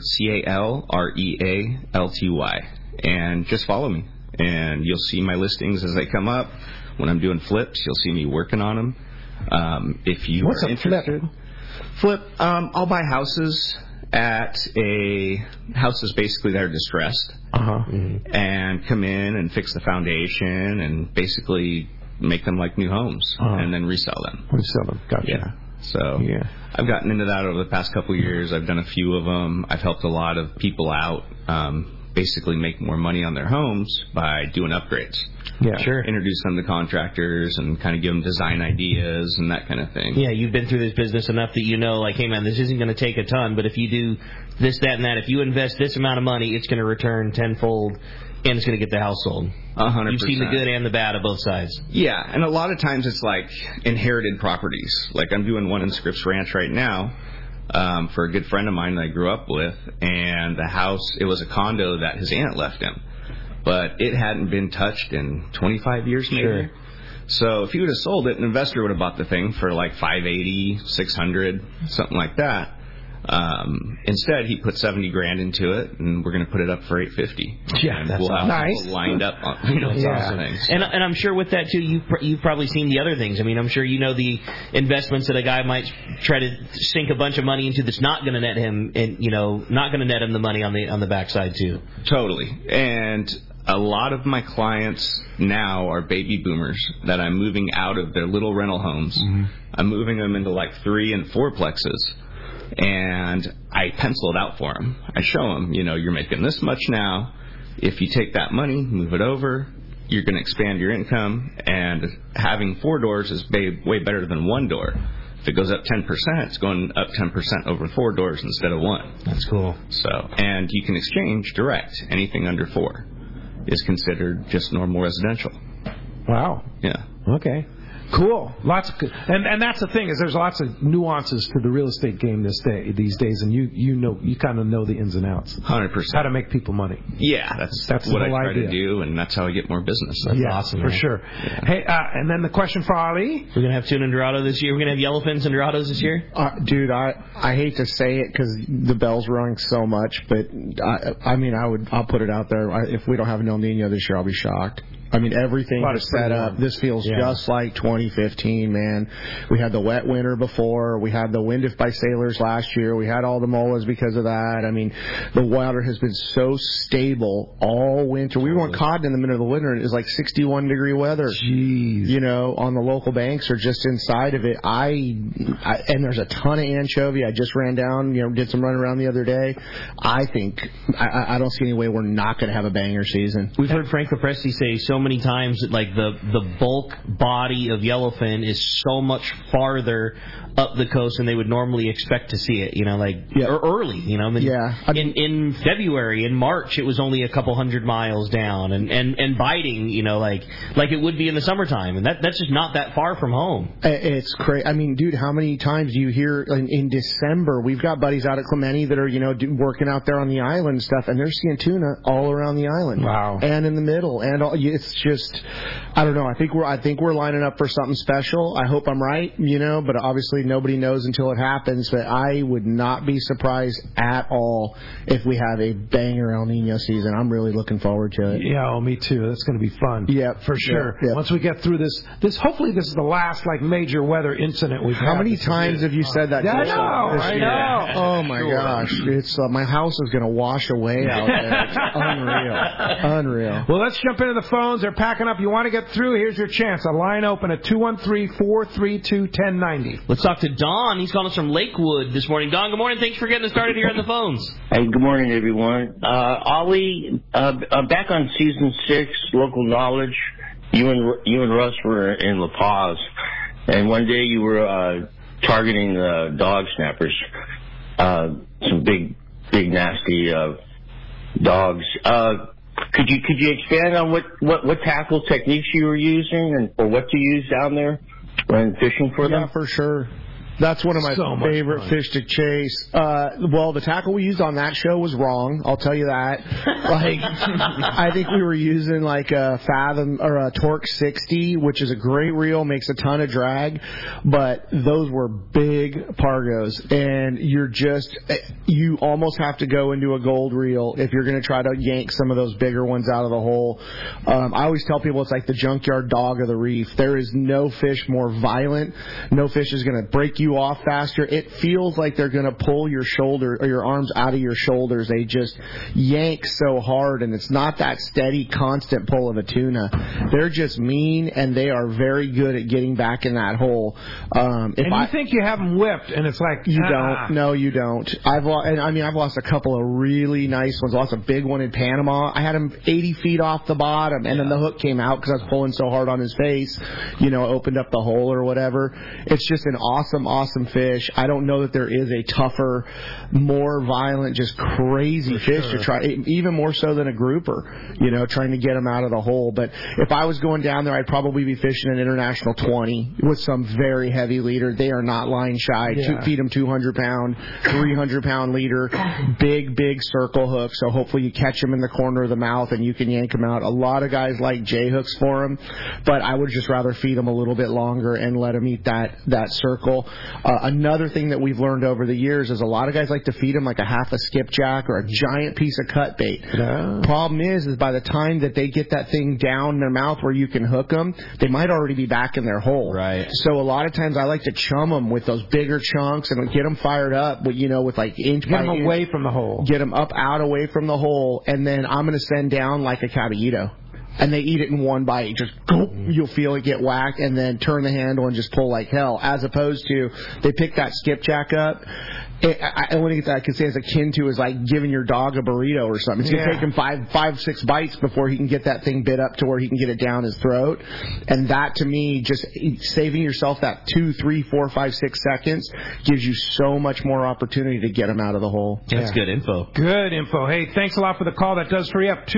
CalRealty, and just follow me. And you'll see my listings as they come up. When I'm doing flips, you'll see me working on them. If you What's are interested, flip, I'll buy houses at houses basically that are distressed, and come in and fix the foundation and basically make them like new homes, and then resell them. Gotcha. Yeah. So I've gotten into that over the past couple of years. I've done a few of them. I've helped a lot of people out, basically make more money on their homes by doing upgrades. Yeah, sure. Introduce them to contractors and kind of give them design ideas and that kind of thing. Yeah, you've been through this business enough that you know, like, hey, man, this isn't going to take a ton, but if you do this, that, and that, if you invest this amount of money, it's going to return tenfold, and it's going to get the house sold. 100%. You've seen the good and the bad of both sides. Yeah, and a lot of times it's like inherited properties. Like I'm doing one in Scripps Ranch right now for a good friend of mine that I grew up with, and the house, it was a condo that his aunt left him. But it hadn't been touched in 25 years maybe. Sure. So if he would have sold it, an investor would have bought the thing for like $580, $600, something like that. Instead, he put $70,000 into it, and we're going to put it up for $850. Yeah, and that's we'll have nice. people lined up on things. And I'm sure with that too, you've probably seen the other things. I mean, I'm sure you know the investments that a guy might try to sink a bunch of money into that's not going to net him, and not going to net him the money on the backside too. Totally. And a lot of my clients now are baby boomers that I'm moving out of their little rental homes. Mm-hmm. I'm moving them into like 3 and 4 plexes. And I pencil it out for them. I show them, you're making this much now. If you take that money, move it over, you're going to expand your income. And having 4 doors is way better than 1 door. If it goes up 10%, it's going up 10% over 4 doors instead of 1. That's cool. So, and you can exchange direct. Anything under 4 is considered just normal residential. Wow. Yeah. Okay. Cool. Lots of, and that's the thing, is there's lots of nuances to the real estate game these days, and you kind of know the ins and outs. 100%. How to make people money. Yeah, that's what I try to do, and that's how I get more business. That's awesome, for man. sure. Yeah. Hey, and then the question for Ali. We're gonna have tuna and Dorado this year. We're gonna have yellowfins and Dorados this year. Dude, I hate to say it because the bell's rung so much, but I'll put it out there. If we don't have an El Nino this year, I'll be shocked. I mean, everything is set up. This feels just like 2015, man. We had the wet winter before. We had the wind if by sailors last year. We had all the molas because of that. I mean, the water has been so stable all winter. We weren't caught in the middle of the winter. It was like 61-degree weather. Jeez. On the local banks or just inside of it. And there's a ton of anchovy. I just ran down, did some run around the other day. I think, I don't see any way we're not going to have a banger season. We've heard Frank Capresti say so many times that like the bulk body of yellowfin is so much farther up the coast than they would normally expect to see it, or early, in February, in March, it was only a couple hundred miles down and biting, like it would be in the summertime, and that's just not that far from home. It's crazy. I mean, dude, how many times do you hear in December, we've got buddies out at Clemente that are, working out there on the island and stuff, and they're seeing tuna all around the island. Wow. And in the middle, and it's just, I don't know. I think we're lining up for something special. I hope I'm right, but obviously nobody knows until it happens. But I would not be surprised at all if we have a banger El Nino season. I'm really looking forward to it. Yeah, me too. That's going to be fun. Yeah, for sure. Yeah. Once we get through this, hopefully this is the last major weather incident we've had. How many times have you said that? I know. Oh my gosh, it's my house is going to wash away out there. It's unreal. Well, let's jump into the phones. They're packing up. You want to get through? Here's your chance. A line open at 213-432-1090. Let's talk to Don. He's calling us from Lakewood this morning. Don, good morning. Thanks for getting us started here on the phones. Hey, good morning, everyone. Ollie, back on season 6, local knowledge. You and Russ were in La Paz, and one day you were targeting dog snappers, some big nasty dogs. Could you expand on what tackle techniques you were using or what you use down there when fishing for them? Yeah, for sure. That's one of my favorite fish to chase. The tackle we used on that show was wrong. I'll tell you that. I think we were using like a Fathom or a Torque 60, which is a great reel, makes a ton of drag, but those were big Pargos, and you almost have to go into a gold reel if you're going to try to yank some of those bigger ones out of the hole. I always tell people it's like the junkyard dog of the reef. There is no fish more violent. No fish is going to break you off faster. It feels like they're going to pull your shoulder or your arms out of your shoulders. They just yank so hard, and it's not that steady, constant pull of a tuna. They're just mean, and they are very good at getting back in that hole. You think you have them whipped, and it's like you don't. No, you don't. I've lost a couple of really nice ones. I lost a big one in Panama. I had him 80 feet off the bottom, and then the hook came out because I was pulling so hard on his face. Opened up the hole or whatever. It's just an awesome fish. I don't know that there is a tougher, more violent, just crazy fish to try, even more so than a grouper, trying to get them out of the hole. But if I was going down there, I'd probably be fishing an International 20 with some very heavy leader. They are not line shy. Feed them 200-pound, 300-pound leader, big circle hook. So hopefully you catch them in the corner of the mouth and you can yank them out. A lot of guys like J hooks for them, but I would just rather feed them a little bit longer and let them eat that circle. Another thing that we've learned over the years is a lot of guys like to feed them like a half a skipjack or a giant piece of cut bait. Problem is by the time that they get that thing down their mouth where you can hook them, they might already be back in their hole. Right. So a lot of times I like to chum them with those bigger chunks and get them fired up, with like inch by inch. Get them away from the hole. Get them up, out, away from the hole, and then I'm going to send down like a caballito. And they eat it in one bite. Just go, you'll feel it get whacked, and then turn the handle and just pull like hell. As opposed to they pick that skipjack up. I want to get that. I could say it's akin to is like giving your dog a burrito or something. It's going to take him 5-6 bites before he can get that thing bit up to where he can get it down his throat. And that to me, just saving yourself that 2, 3, 4, 5, 6 seconds gives you so much more opportunity to get him out of the hole. That's good info. Good info. Hey, thanks a lot for the call. That does free up.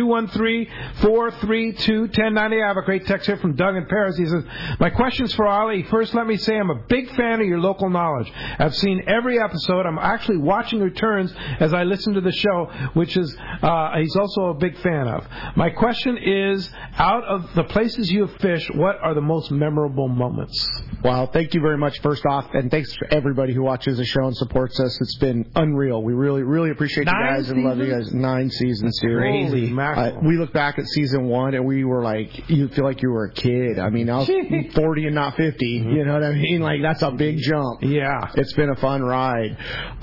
213-432-1090. I have a great text here from Doug in Paris. He says, my question's for Ali. First, let me say I'm a big fan of your local knowledge. I've seen every episode. I'm actually watching returns as I listen to the show, which is he's also a big fan of. My question is, out of the places you have fished, what are the most memorable moments? Wow, thank you very much, first off, and thanks for everybody who watches the show and supports us. It's been unreal. We really, really appreciate you guys and love you guys. 9 seasons here. Crazy. We look back at season 1, and we were like, you feel like you were a kid. I mean, I was 40 and not 50. You know what I mean? Like, that's a big jump. Yeah. It's been a fun ride.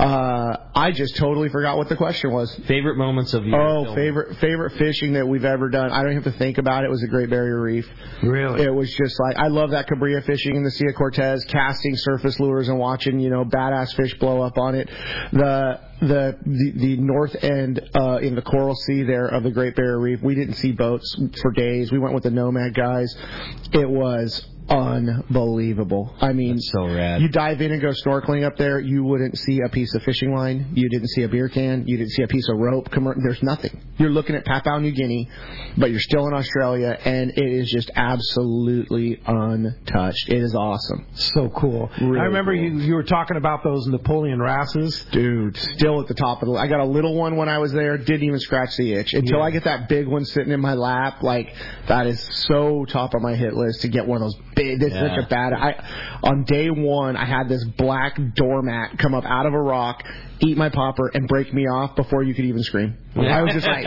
I just totally forgot what the question was. Favorite moments of your favorite fishing that we've ever done. I don't have to think about it. It was the Great Barrier Reef. Really? It was just like, I love that Cabrilla fishing in the Sea of Cortez, casting surface lures and watching, badass fish blow up on it. The north end in the Coral Sea there of the Great Barrier Reef, we didn't see boats for days. We went with the Nomad guys. It was unbelievable. I mean, that's so rad. You dive in and go snorkeling up there, you wouldn't see a piece of fishing line. You didn't see a beer can. You didn't see a piece of rope. There's nothing. You're looking at Papua New Guinea, but you're still in Australia, and it is just absolutely untouched. It is awesome. So cool. Really I remember cool. you were talking about those Napoleon wrasses. Dude, still at the top of the list. I got a little one when I was there. Didn't even scratch the itch. Until I get that big one sitting in my lap, like, that is so top of my hit list to get one of those big. It's such a bad. On day 1, I had this black doormat come up out of a rock, eat my popper, and break me off before you could even scream. I was just like,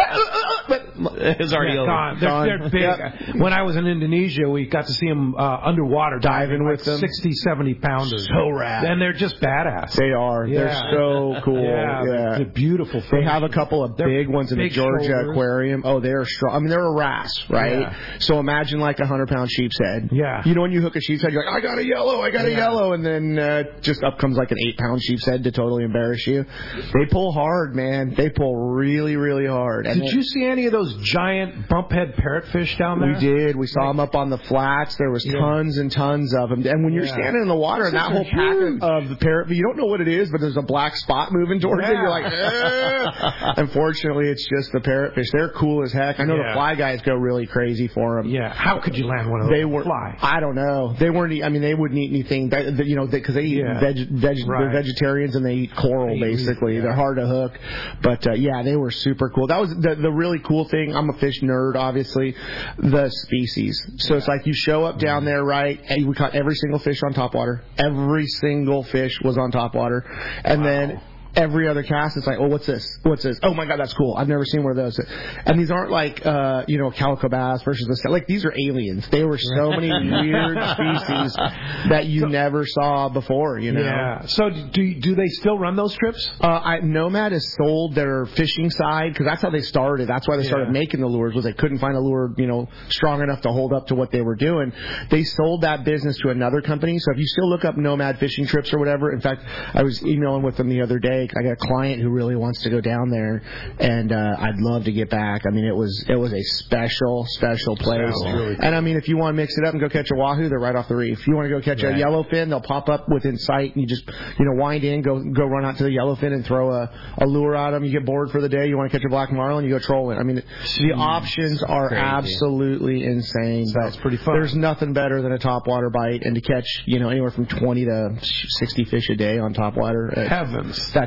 it's already over. They're big. Yep. When I was in Indonesia, we got to see them underwater diving with them. 60, 70 pounders. So rad. And they're just badass. They are. Yeah. They're so cool. Yeah. They're beautiful fish. They have a couple of big ones in the Georgia aquarium. Oh, they're strong. I mean, they're a wrasse, right? Yeah. So imagine like a 100-pound sheep's head. Yeah. You know when you hook a sheep's head, you're like, I got a yellow, and then just up comes like an 8-pound sheep's head to totally embarrass you. They pull hard, man. They pull really, really hard. Did you see any of those giant bumphead parrotfish down there? We did. We saw them up on the flats. There was tons and tons of them. And when you're standing in the water and that whole pack of the parrot, you don't know what it is, but there's a black spot moving towards it. You're like, Unfortunately, it's just the parrotfish. They're cool as heck. I know the fly guys go really crazy for them. Yeah. How could you land one of those? Fly. I don't know. They weren't. I mean, they wouldn't eat anything. Because they eat they're vegetarians and they eat coral basically. They're hard to hook. But they were super cool. That was the really cool thing. I'm a fish nerd, obviously. The species. So it's like you show up down there, right? And we caught every single fish on topwater. Every single fish was on topwater, and then every other cast, it's like, oh, what's this? What's this? Oh my God, that's cool. I've never seen one of those. And these aren't like, calico bass versus this. Like, these are aliens. They were so many weird species that you never saw before, Yeah. So do they still run those trips? Nomad has sold their fishing side because that's how they started. That's why they started making the lures, was they couldn't find a lure, strong enough to hold up to what they were doing. They sold that business to another company. So if you still look up Nomad fishing trips or whatever, in fact, I was emailing with them the other day. I got a client who really wants to go down there, and I'd love to get back. I mean, it was a special place. Really cool. And I mean, if you want to mix it up and go catch a wahoo, they're right off the reef. If you want to go catch a yellowfin, they'll pop up within sight, and you just wind in, go run out to the yellowfin and throw a lure at them. You get bored for the day, you want to catch a black marlin, you go trolling. I mean, the options are absolutely insane. That's pretty fun. There's nothing better than a topwater bite, and to catch anywhere from 20 to 60 fish a day on topwater. Heavens.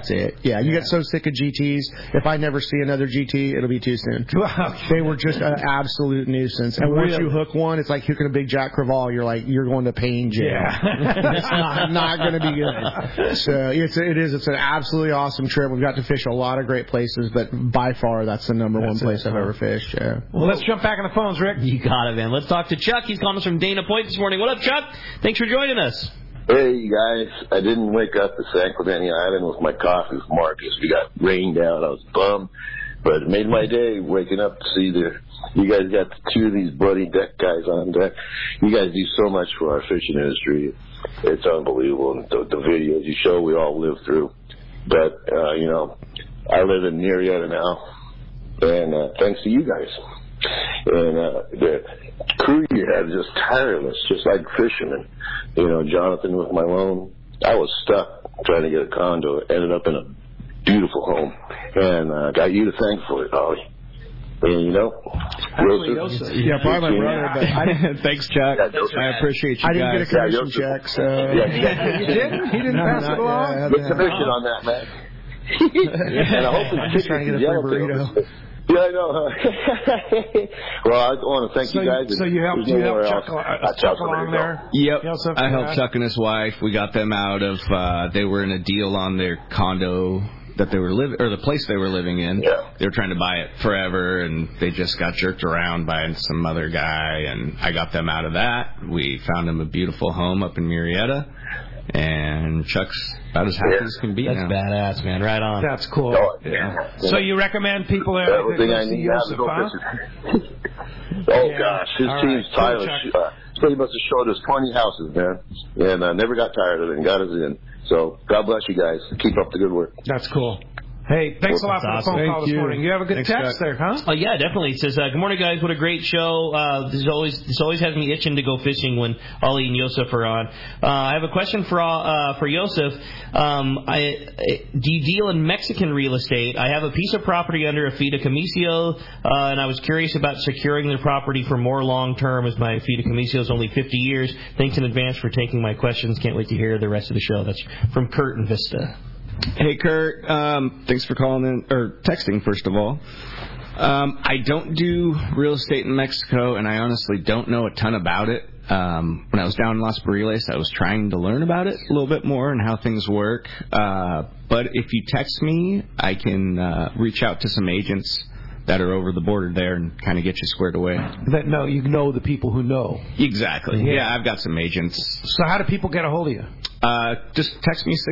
That's it. Yeah, you get so sick of GTs. If I never see another GT, it'll be too soon. They were just an absolute nuisance. And once you hook one, it's like hooking a big Jack Crevalle. You're going to pain jail. Yeah. It's not going to be good. So it's an absolutely awesome trip. We've got to fish a lot of great places, but by far that's the number one place I've ever fished. Yeah. Well, let's jump back on the phones, Rick. You got it, man. Let's talk to Chuck. He's calling us from Dana Point this morning. What up, Chuck? Thanks for joining us. Hey, guys. I didn't wake up to San Clemente Island with my coffee with Marcus. We got rained out. I was bummed, but it made my day waking up to see you guys got two of these bloody deck guys on deck. You guys do so much for our fishing industry. It's unbelievable. And the videos you show, we all live through. But, I live in Murrieta now, and thanks to you guys. And the crew you have is just tireless, just like fishermen. Jonathan with my loan, I was stuck trying to get a condo. Ended up in a beautiful home, and got you to thank for it, Ollie. And Joseph. Yeah, probably my brother, but thanks, Chuck. I appreciate you guys. I didn't get a commission check, so you didn't? He didn't pass it along. Good commission on that, man. And I hope it's trying to get a free burrito. Yeah, I know. Well, I want to thank you guys. So you helped Chuck along there? Yep. I helped Chuck and his wife. We got them out of, they were in a deal on their condo that they were living, or the place they were living in. Yeah. They were trying to buy it forever, and they just got jerked around by some other guy, and I got them out of that. We found them a beautiful home up in Murrieta, and Chuck's about as happy as can be. That's badass, man. Right on. That's cool. Oh, yeah. So you recommend people there to see Joseph, Oh, gosh. His team's tireless. So he must have showed us 20 houses, man. And I never got tired of it and got us in. So God bless you guys. Keep up the good work. That's cool. Hey, thanks a lot for the phone call this morning. You have a good text there, huh? Oh, yeah, definitely. It says, good morning, guys. What a great show. This always has me itching to go fishing when Ollie and Joseph are on. I have a question for Joseph. Do you deal in Mexican real estate? I have a piece of property under a fideicomiso, and I was curious about securing the property for more long-term, as my fideicomiso is only 50 years. Thanks in advance for taking my questions. Can't wait to hear the rest of the show. That's from Kurt in Vista. Hey, Kurt. Thanks for calling in, or texting, first of all. I don't do real estate in Mexico, and I honestly don't know a ton about it. When I was down in Los Barriles, I was trying to learn about it a little bit more and how things work. But if you text me, I can reach out to some agents that are over the border there and kind of get you squared away. You know the people who know. Exactly. Yeah, I've got some agents. So how do people get a hold of you? Just text me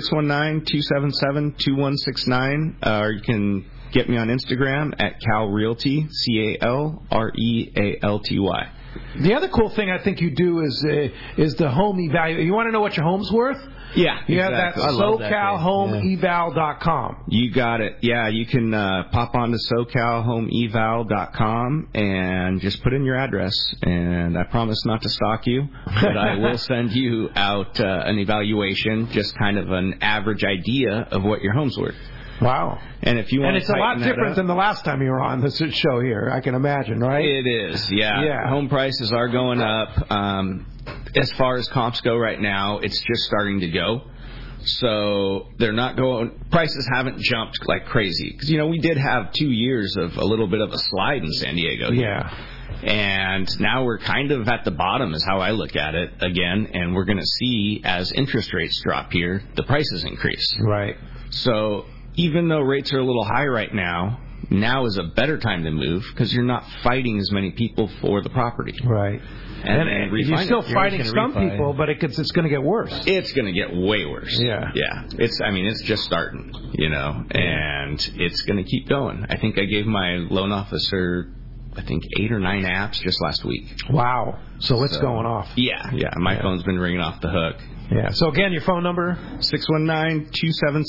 619-277-2169, or you can get me on Instagram at Cal Realty, CalRealty. The other cool thing I think you do is the home evaluation. You want to know what your home's worth? Yeah, you have that SoCalHomeEval.com. You got it. Yeah, you can pop on to SoCalHomeEval.com and just put in your address. And I promise not to stalk you, but I will send you out an evaluation, just kind of an average idea of what your home's worth. Wow. And if you want, and it's a lot different than the last time you were on this show here, I can imagine, right? It is, yeah. Home prices are going up. As far as comps go right now, it's just starting to go. So they're not going, prices haven't jumped like crazy. Because, we did have 2 years of a little bit of a slide in San Diego. Yeah. And now we're kind of at the bottom is how I look at it again. And we're going to see as interest rates drop here, the prices increase. Right. So even though rates are a little high right now is a better time to move because you're not fighting as many people for the property. Right. And you're still fighting some people, but it's going to get worse. It's going to get way worse. Yeah. Yeah. It's just starting, and it's going to keep going. I think I gave my loan officer, 8 or 9 apps just last week. Wow. So it's going off. Yeah. Yeah. My phone's been ringing off the hook. Yeah. So again, your phone number?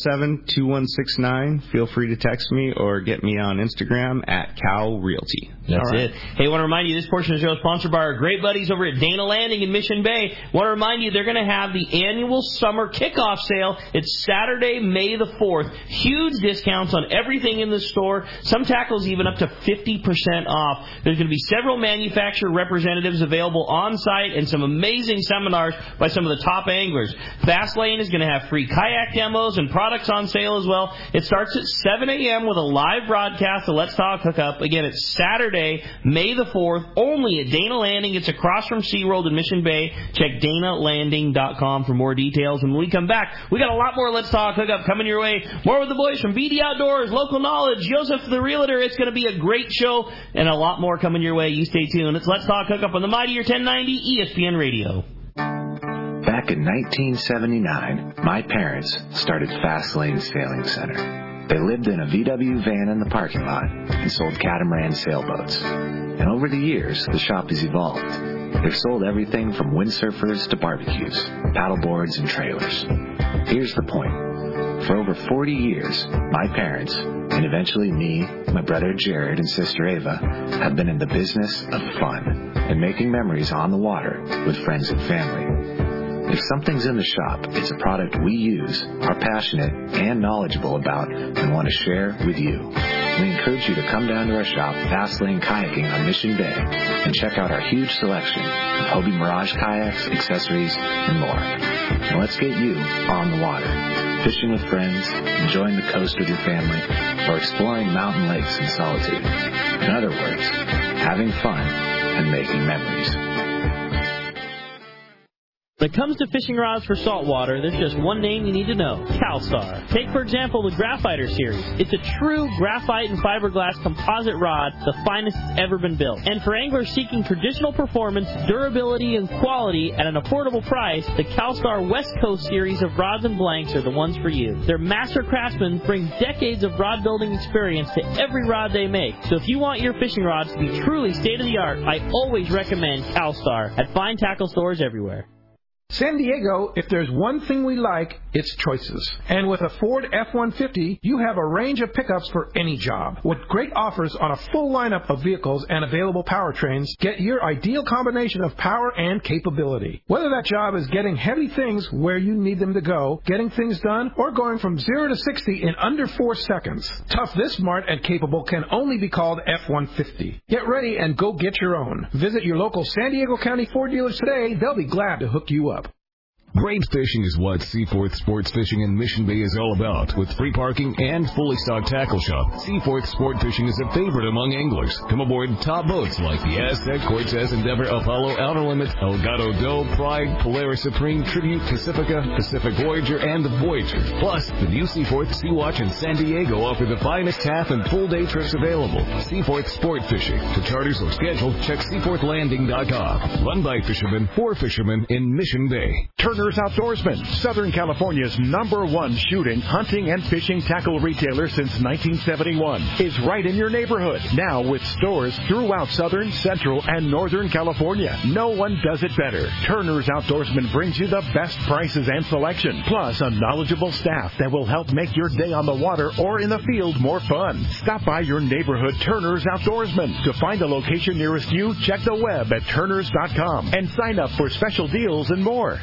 619-277-2169. Feel free to text me or get me on Instagram at Cal Realty. That's it. Hey, I want to remind you, this portion of the show is sponsored by our great buddies over at Dana Landing in Mission Bay. Want to remind you, they're going to have the annual summer kickoff sale. It's Saturday, May the 4th. Huge discounts on everything in the store. Some tackles even up to 50% off. There's going to be several manufacturer representatives available on site and some amazing seminars by some of the top anglers. Fastlane is going to have free kayak demos and products on sale as well. It starts at 7 a.m. with a live broadcast of Let's Talk Hookup. Again, it's Saturday, May the 4th, only at Dana Landing. It's across from SeaWorld in Mission Bay. Check DanaLanding.com for more details. And when we come back, we got a lot more Let's Talk Hookup coming your way. More with the boys from BD Outdoors, Local Knowledge, Joseph the Realtor. It's going to be a great show and a lot more coming your way. You stay tuned. It's Let's Talk Hookup on the Mightier 1090 ESPN Radio. Back in 1979, my parents started Fastlane Sailing Center. They lived in a VW van in the parking lot and sold catamaran sailboats. And over the years, the shop has evolved. They've sold everything from windsurfers to barbecues, paddleboards, and trailers. Here's the point. For over 40 years, my parents, and eventually me, my brother Jared, and sister Ava, have been in the business of fun and making memories on the water with friends and family. If something's in the shop, it's a product we use, are passionate and knowledgeable about, and want to share with you. We encourage you to come down to our shop, Fastlane Kayaking on Mission Bay, and check out our huge selection of Hobie Mirage kayaks, accessories, and more. Now let's get you on the water, fishing with friends, enjoying the coast with your family, or exploring mountain lakes in solitude. In other words, having fun and making memories. When it comes to fishing rods for saltwater, there's just one name you need to know, CalStar. Take, for example, the Graphiter series. It's a true graphite and fiberglass composite rod, the finest it's ever been built. And for anglers seeking traditional performance, durability, and quality at an affordable price, the CalStar West Coast series of rods and blanks are the ones for you. Their master craftsmen bring decades of rod building experience to every rod they make. So if you want your fishing rods to be truly state-of-the-art, I always recommend CalStar at fine tackle stores everywhere. San Diego, if there's one thing we like, it's choices. And with a Ford F-150, you have a range of pickups for any job. With great offers on a full lineup of vehicles and available powertrains, get your ideal combination of power and capability. Whether that job is getting heavy things where you need them to go, getting things done, or going from 0 to 60 in under 4 seconds. Tough this smart and capable can only be called F-150. Get ready and go get your own. Visit your local San Diego County Ford dealers today. They'll be glad to hook you up. Great fishing is what Seaforth Sports Fishing in Mission Bay is all about. With free parking and fully stocked tackle shop, Seaforth Sport Fishing is a favorite among anglers. Come aboard top boats like the Aztec, Cortez, Endeavor, Apollo, Outer Limits, Elgato Doe, Pride, Polaris Supreme, Tribute, Pacifica, Pacific Voyager, and the Voyager. Plus, the new Seaforth, Sea-Watch, and San Diego offer the finest half and full day trips available. Seaforth Sport Fishing. To charters or schedule, check SeaforthLanding.com. Run by fishermen for fishermen in Mission Bay. Turner's Outdoorsman, Southern California's #1 shooting, hunting, and fishing tackle retailer since 1971, is right in your neighborhood. Now with stores throughout Southern, Central, and Northern California. No one does it better. Turner's Outdoorsman brings you the best prices and selection, plus a knowledgeable staff that will help make your day on the water or in the field more fun. Stop by your neighborhood Turner's Outdoorsman. To find a location nearest you, check the web at turners.com and sign up for special deals and more.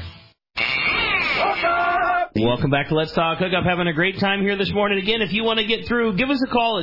Welcome back to Let's Talk Hookup. Having a great time here this morning. Again, if you want to get through, give us a call at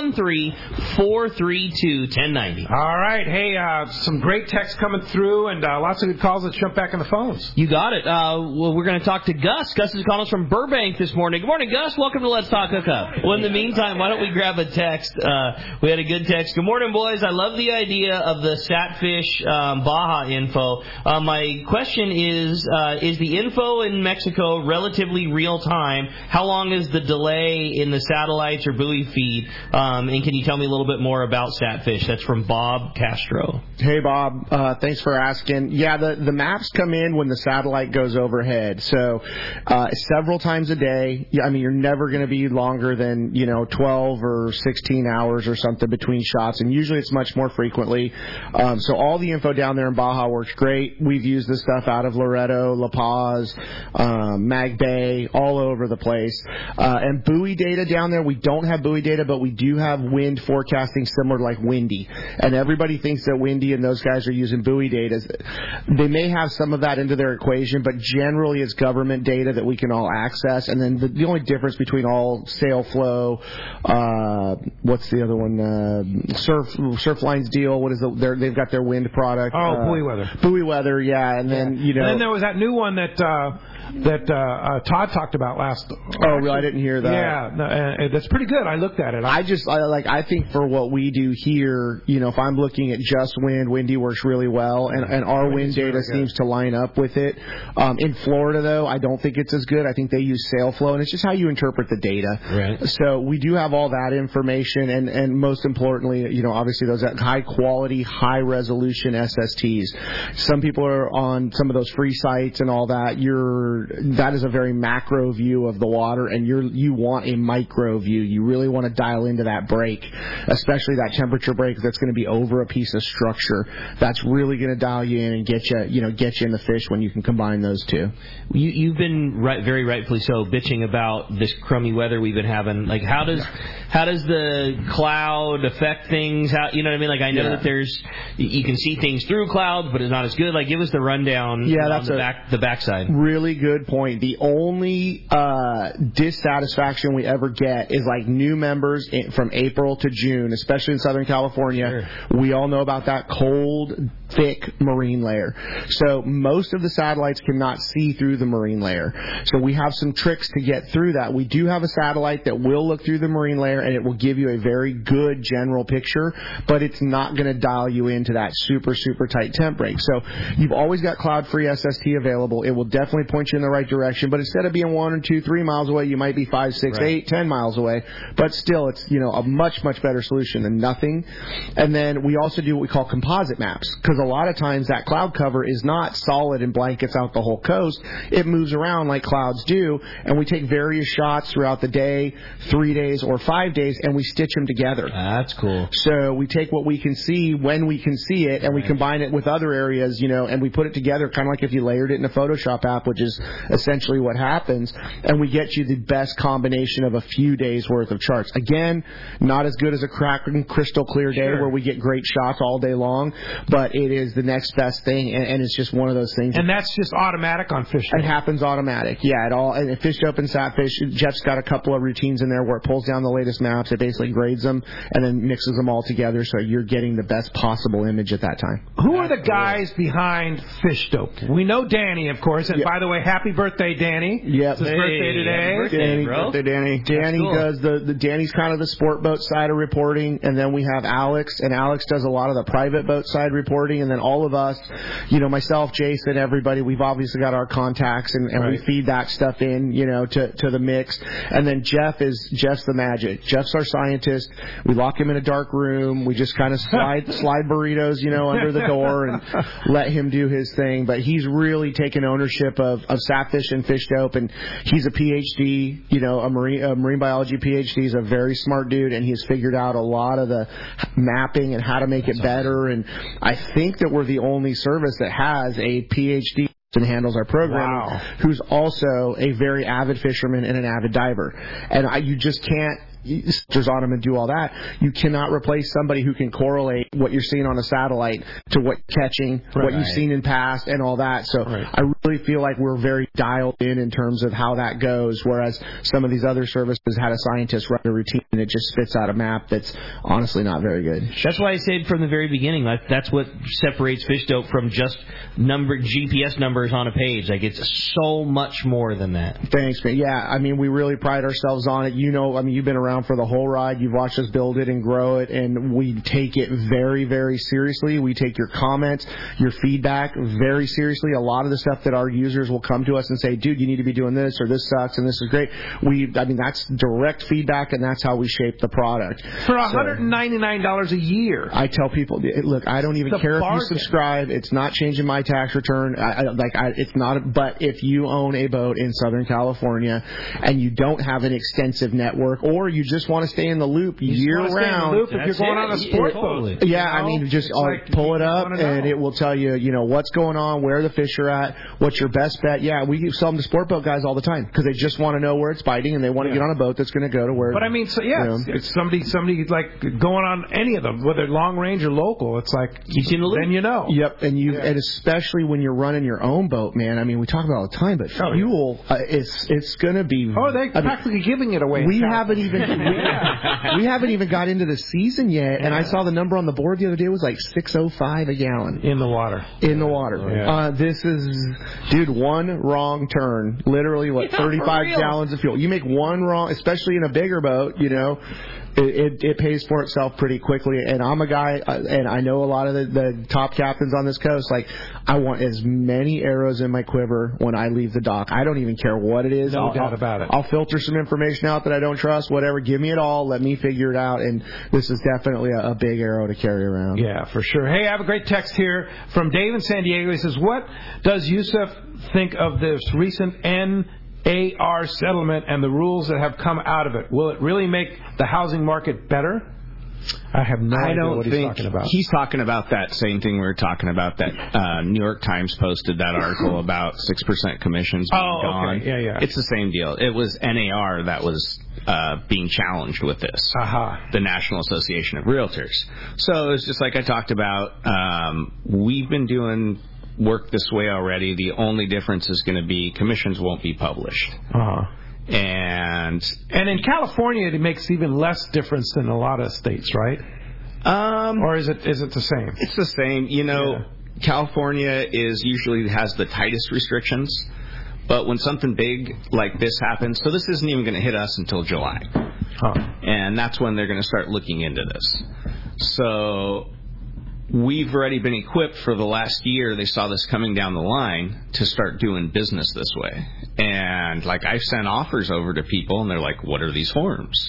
213-432-1090. All right. Hey, some great texts coming through and lots of good calls. Let's jump back on the phones. You got it. Well, we're going to talk to Gus. Gus is calling us from Burbank this morning. Good morning, Gus. Welcome to Let's Talk Hookup. Well, in the meantime, why don't we grab a text? We had a good text. Good morning, boys. I love the idea of the Satfish Baja info. My question is the info in Mexico relatively real time? How long is the delay in the satellites or buoy feed? And can you tell me a little bit more about Satfish? That's from Bob Castro. Hey, Bob. Thanks for asking. Yeah, the maps come in when the satellite goes overhead. So several times a day. I mean, you're never going to be longer than, 12 or 16 hours or something between shots. And usually it's much more frequently. So all the info down there in Baja works great. We've used this stuff out of Loreto, La Paz, Mag Bay. Bay, all over the place. And buoy data down there, we don't have buoy data, but we do have wind forecasting similar to like Windy. And everybody thinks that Windy and those guys are using buoy data. They may have some of that into their equation, but generally it's government data that we can all access. And then the only difference between all sail flow, what's the other one? Surfline's deal. What is they've got their wind product. Oh, buoy weather. Buoy weather, yeah. And then And then there was that new one that Todd talked about last. Oh, really? I didn't hear that. Yeah, that's pretty good. I looked at it. I think for what we do here, if I'm looking at just wind, Windy works really well, and our wind data seems to line up with it. In Florida, though, I don't think it's as good. I think they use sail flow, and it's just how you interpret the data. Right. So we do have all that information, and most importantly, obviously those high quality, high resolution SSTs. Some people are on some of those free sites and all that. That is a very macro view of the water, and you want a micro view. You really want to dial into that break, especially that temperature break that's going to be over a piece of structure. That's really going to dial you in and get you in the fish when you can combine those two. You've been very rightfully so bitching about this crummy weather we've been having. Like, how does the cloud affect things? You know what I mean? Like, I know that you can see things through clouds, but it's not as good. Like, give us the rundown. Yeah, that's the backside. Really good point. The only dissatisfaction we ever get is like new members from April to June, especially in Southern California. Sure. We all know about that cold, thick marine layer. So most of the satellites cannot see through the marine layer. So we have some tricks to get through that. We do have a satellite that will look through the marine layer, and it will give you a very good general picture, but it's not going to dial you into that super, super tight temp break. So you've always got cloud-free SST available. It will definitely point you in the right direction, but instead of being 1 or 2, 3 miles away, you might be 5, 6, 8, 10 miles away. But still, it's a much, much better solution than nothing. And then we also do what we call composite maps, because a lot of times that cloud cover is not solid and blankets out the whole coast. It moves around like clouds do, and we take various shots throughout the day, 3 days or 5 days, and we stitch them together. That's cool. So we take what we can see when we can see it, and we combine it with other areas, and we put it together kind of like if you layered it in a Photoshop app, which is essentially what happens, and we get you the best combination of a few days worth of charts. Again, not as good as a cracking crystal clear day where we get great shots all day long, but it is the next best thing, and it's just one of those things. And that's just automatic on Fish Dope. It happens automatic, yeah. And Fish Dope and Satfish, Jeff's got a couple of routines in there where it pulls down the latest maps, it basically grades them, and then mixes them all together so you're getting the best possible image at that time. Who are the guys behind Fish Dope? We know Danny, of course, and by the way, happy birthday, Danny. Yep. It's his birthday today. Birthday, Danny. Danny does Danny's kind of the sport boat side of reporting, and then we have Alex, and Alex does a lot of the private boat side reporting, and then all of us, myself, Jason, everybody, we've obviously got our contacts, and we feed that stuff in, to the mix. And then Jeff's the magic. Jeff's our scientist. We lock him in a dark room. We just kind of slide burritos, under the door and let him do his thing. But he's really taken ownership of Satfish and Fish Dope, and he's a PhD, a marine biology PhD. He's a very smart dude, and he's figured out a lot of the mapping and how to make it better. And I think that we're the only service that has a PhD and handles our program, who's also a very avid fisherman and an avid diver. And you just can't on them and do all that. You cannot replace somebody who can correlate what you're seeing on a satellite to what you're catching, what you've seen in past, and all that. So I really feel like we're very dialed in terms of how that goes, whereas some of these other services had a scientist run a routine and it just spits out a map that's honestly not very good. That's why I said from the very beginning, like, that's what separates Fish Dope from just GPS numbers on a page. Like, it's so much more than that. Thanks, man. Yeah, I mean, we really pride ourselves on it. You've been around for the whole ride. You've watched us build it and grow it, and we take it very, very seriously. We take your comments, your feedback very seriously. A lot of the stuff that our users will come to us and say, dude, you need to be doing this, or this sucks, and this is great. That's direct feedback, and that's how we shape the product. For $199 a year. I tell people, look, I don't even care if you subscribe. It's not changing my tax return. It's not. But if you own a boat in Southern California and you don't have an extensive network, or you just want to stay in the loop year round. Stay in the loop if you're going on a sport boat. Yeah, I mean, just pull it up, and it will tell you, what's going on, where the fish are at, what's your best bet. Yeah, we sell them to sport boat guys all the time because they just want to know where it's biting, and they want to get on a boat that's going to go to where. But I mean, it's somebody like going on any of them, whether long range or local. It's like then you know. Yep, and especially when you're running your own boat, man. I mean, we talk about it all the time, but fuel, it's going to be. Oh, they're practically giving it away. We haven't even got into the season yet, and I saw the number on the board the other day was like $6.05 a gallon in the water. Yeah. This is, dude, one wrong turn, literally 35 gallons of fuel. You make one wrong, especially in a bigger boat, It pays for itself pretty quickly, and I'm a guy, and I know a lot of the top captains on this coast. Like, I want as many arrows in my quiver when I leave the dock. I don't even care what it is. No doubt about it. I'll filter some information out that I don't trust. Whatever, give me it all. Let me figure it out. And this is definitely a big arrow to carry around. Yeah, for sure. Hey, I have a great text here from Dave in San Diego. He says, "What does Yusuf think of this recent NAR settlement and the rules that have come out of it? Will it really make the housing market better?" I have no idea what he's talking about. He's talking about that same thing we were talking about, that New York Times posted that article about 6% commissions being gone. Okay. Yeah. It's the same deal. It was NAR that was being challenged with this, the National Association of Realtors. So it's just like I talked about, we've been doing work this way already. The only difference is going to be commissions won't be published. And in California, it makes even less difference than a lot of states, right? Or is it the same? It's the same. California usually has the tightest restrictions, but when something big like this happens, so this isn't even going to hit us until July, and that's when they're going to start looking into this. So we've already been equipped for the last year. They saw this coming down the line to start doing business this way. And I've sent offers over to people, and they're like, "What are these forms?"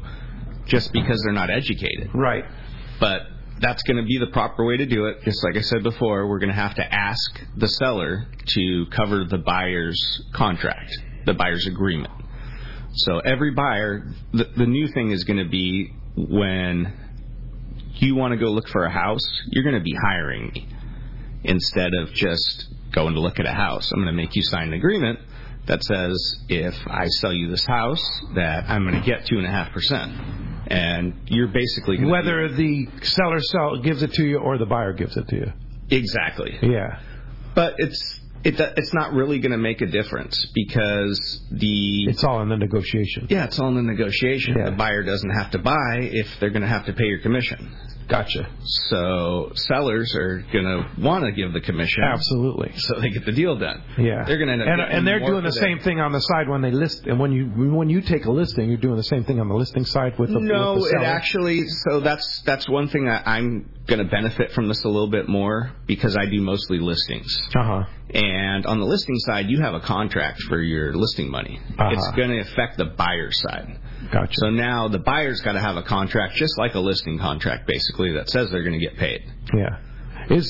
Just because they're not educated. Right. But that's going to be the proper way to do it. Just like I said before, we're going to have to ask the seller to cover the buyer's contract, the buyer's agreement. So every buyer, the new thing is going to be when you want to go look for a house, you're going to be hiring me instead of just going to look at a house. I'm going to make you sign an agreement that says if I sell you this house, that I'm going to get 2.5%. And you're basically going whether the seller gives it to you or the buyer gives it to you. Exactly. Yeah. But it's not really going to make a difference because it's all in the negotiation. Yeah, it's all in the negotiation. Yeah. The buyer doesn't have to buy if they're going to have to pay your commission. Gotcha. So sellers are going to want to give the commission. Absolutely. So they get the deal done. Yeah. They're going to end up and they're doing the same thing on the side when they list. And when you take a listing, you're doing the same thing on the listing side with the No, with the seller. It actually. So that's one thing I'm going to benefit from this a little bit more because I do mostly listings. And on the listing side, you have a contract for your listing money. It's going to affect the buyer's side. Gotcha. So now the buyer's got to have a contract, just like a listing contract, basically, that says they're going to get paid. Yeah. Is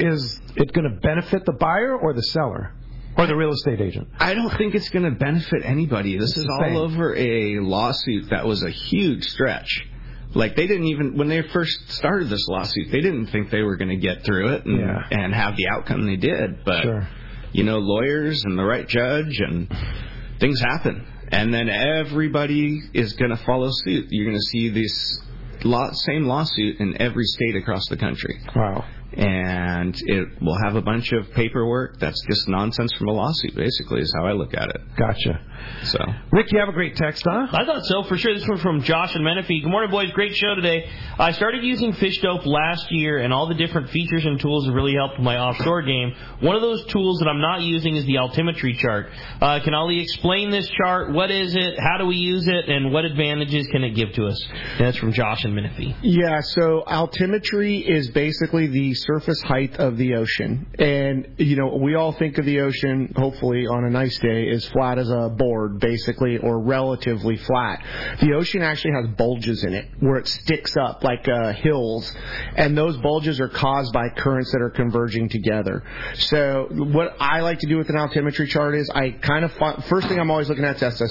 it going to benefit the buyer or the seller? Or the real estate agent? I don't think it's going to benefit anybody. This is all over a lawsuit that was a huge stretch. They didn't even, when they first started this lawsuit, they didn't think they were going to get through it and have the outcome they did. But, lawyers and the right judge and things happen. And then everybody is going to follow suit. You're going to see this same lawsuit in every state across the country. Wow. And it will have a bunch of paperwork that's just nonsense from a lawsuit, basically, is how I look at it. Gotcha. So, Rick, you have a great text, huh? I thought so, for sure. This one from Josh and Menifee. Good morning, boys. Great show today. I started using Fish Dope last year, and all the different features and tools have really helped my offshore game. One of those tools that I'm not using is the altimetry chart. Can Ali explain this chart? What is it? How do we use it? And what advantages can it give to us? And that's from Josh and Menifee. Yeah, so altimetry is basically the surface height of the ocean. And, we all think of the ocean, hopefully on a nice day, as flat as a board, basically, or relatively flat. The ocean actually has bulges in it where it sticks up like hills, and those bulges are caused by currents that are converging together. So what I like to do with an altimetry chart is first thing I'm always looking at is SST.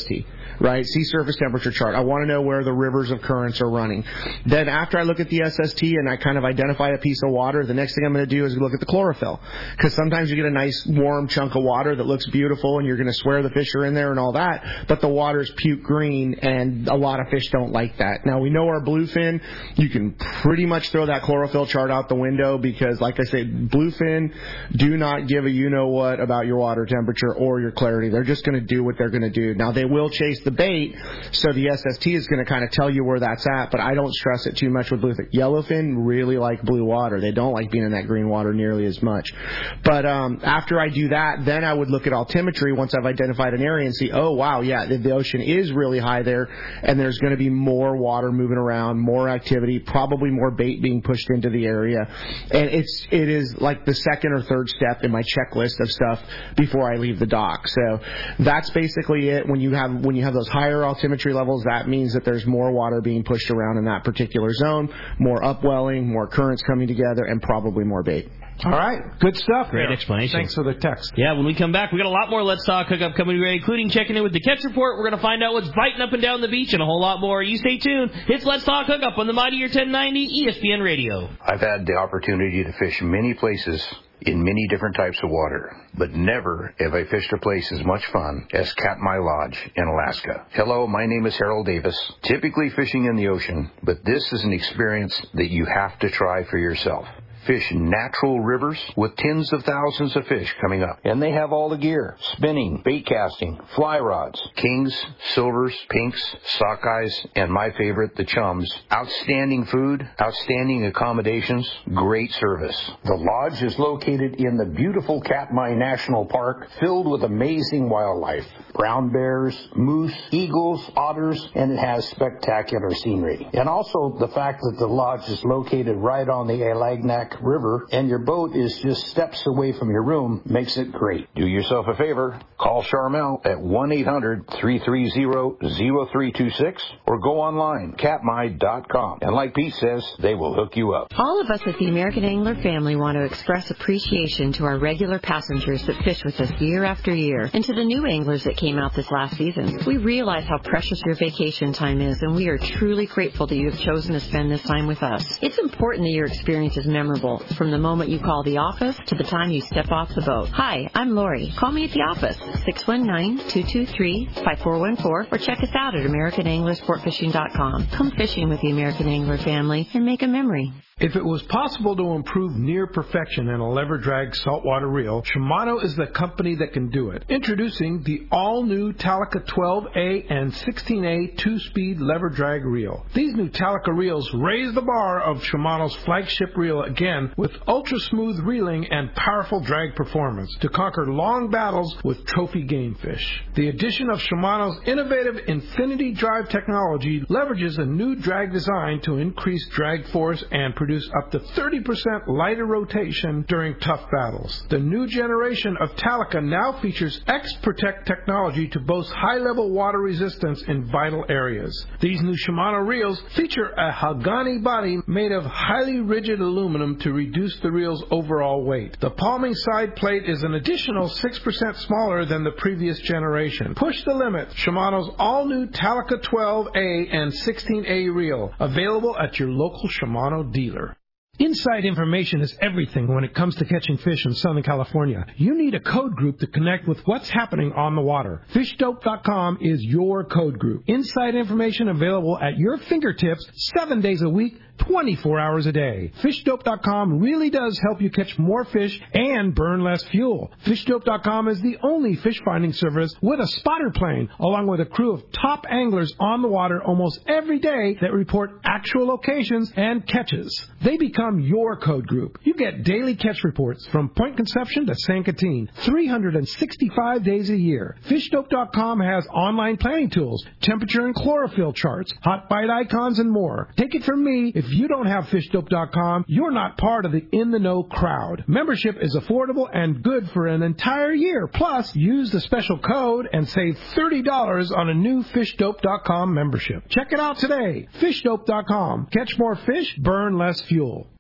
right? Sea surface temperature chart. I want to know where the rivers of currents are running. Then after I look at the SST and I kind of identify a piece of water, the next thing I'm going to do is look at the chlorophyll. Because sometimes you get a nice warm chunk of water that looks beautiful and you're going to swear the fish are in there and all that, but the water's puke green and a lot of fish don't like that. Now we know our bluefin, you can pretty much throw that chlorophyll chart out the window because, like I said, bluefin do not give a you-know-what about your water temperature or your clarity. They're just going to do what they're going to do. Now, they will chase the bait, so the SST is going to kind of tell you where that's at, but I don't stress it too much with bluefin. Yellowfin really like blue water. They don't like being in that green water nearly as much. But after I do that, then I would look at altimetry once I've identified an area and see, oh, wow, yeah, the ocean is really high there, and there's going to be more water moving around, more activity, probably more bait being pushed into the area. And it is like the second or third step in my checklist of stuff before I leave the dock. So that's basically it. When you have those higher altimetry levels, that means that there's more water being pushed around in that particular zone, more upwelling, more currents coming together, and probably more bait. All right. Good stuff. Great explanation. Thanks for the text. Yeah, when we come back, we got a lot more Let's Talk Hookup coming your way, including checking in with the Catch Report. We're going to find out what's biting up and down the beach and a whole lot more. You stay tuned. It's Let's Talk Hookup on the Mighty 1090 ESPN Radio. I've had the opportunity to fish many places in many different types of water, but never have I fished a place as much fun as Katmai Lodge in Alaska. Hello, my name is Harold Davis, typically fishing in the ocean, but this is an experience that you have to try for yourself. Fish natural rivers with tens of thousands of fish coming up. And they have all the gear: spinning, bait casting, fly rods, kings, silvers, pinks, sockeyes, and my favorite, the chums. Outstanding food, outstanding accommodations, great service. The lodge is located in the beautiful Katmai National Park, filled with amazing wildlife. Brown bears, moose, eagles, otters, and it has spectacular scenery. And also the fact that the lodge is located right on the Alagnak River and your boat is just steps away from your room makes it great. Do yourself a favor. Call Charmel at 1-800-330-0326 or go online, katmai.com. And like Pete says, they will hook you up. All of us at the American Angler family want to express appreciation to our regular passengers that fish with us year after year and to the new anglers that came out this last season. We realize how precious your vacation time is, and we are truly grateful that you have chosen to spend this time with us. It's important that your experience is memorable from the moment you call the office to the time you step off the boat. Hi, I'm Lori. Call me at the office, 619-223-5414, or check us out at AmericanAnglerSportFishing.com. Come fishing with the American Angler family and make a memory. If it was possible to improve near perfection in a lever drag saltwater reel, Shimano is the company that can do it. Introducing the all-new Talica 12A and 16A 2-speed lever drag reel. These new Talica reels raise the bar of Shimano's flagship reel again with ultra-smooth reeling and powerful drag performance to conquer long battles with trophy game fish. The addition of Shimano's innovative Infinity Drive technology leverages a new drag design to increase drag force and produce up to 30% lighter rotation during tough battles. The new generation of Talica now features X-Protect technology to boast high-level water resistance in vital areas. These new Shimano reels feature a Hagani body made of highly rigid aluminum to reduce the reel's overall weight. The palming side plate is an additional 6% smaller than the previous generation. Push the limit. Shimano's all-new Talica 12A and 16A reel, available at your local Shimano dealer. Inside information is everything when it comes to catching fish in Southern California. You need a code group to connect with what's happening on the water. FishDope.com is your code group. Inside information available at your fingertips 7 days a week, 24 hours a day. FishDope.com really does help you catch more fish and burn less fuel. FishDope.com is the only fish finding service with a spotter plane, along with a crew of top anglers on the water almost every day that report actual locations and catches. They become your code group. You get daily catch reports from Point Conception to San Quintin, 365 days a year. FishDope.com has online planning tools, temperature and chlorophyll charts, hot bite icons, and more. Take it from me, if you don't have FishDope.com, you're not part of the in-the-know crowd. Membership is affordable and good for an entire year. Plus, use the special code and save $30 on a new FishDope.com membership. Check it out today. FishDope.com. Catch more fish, burn less fuel.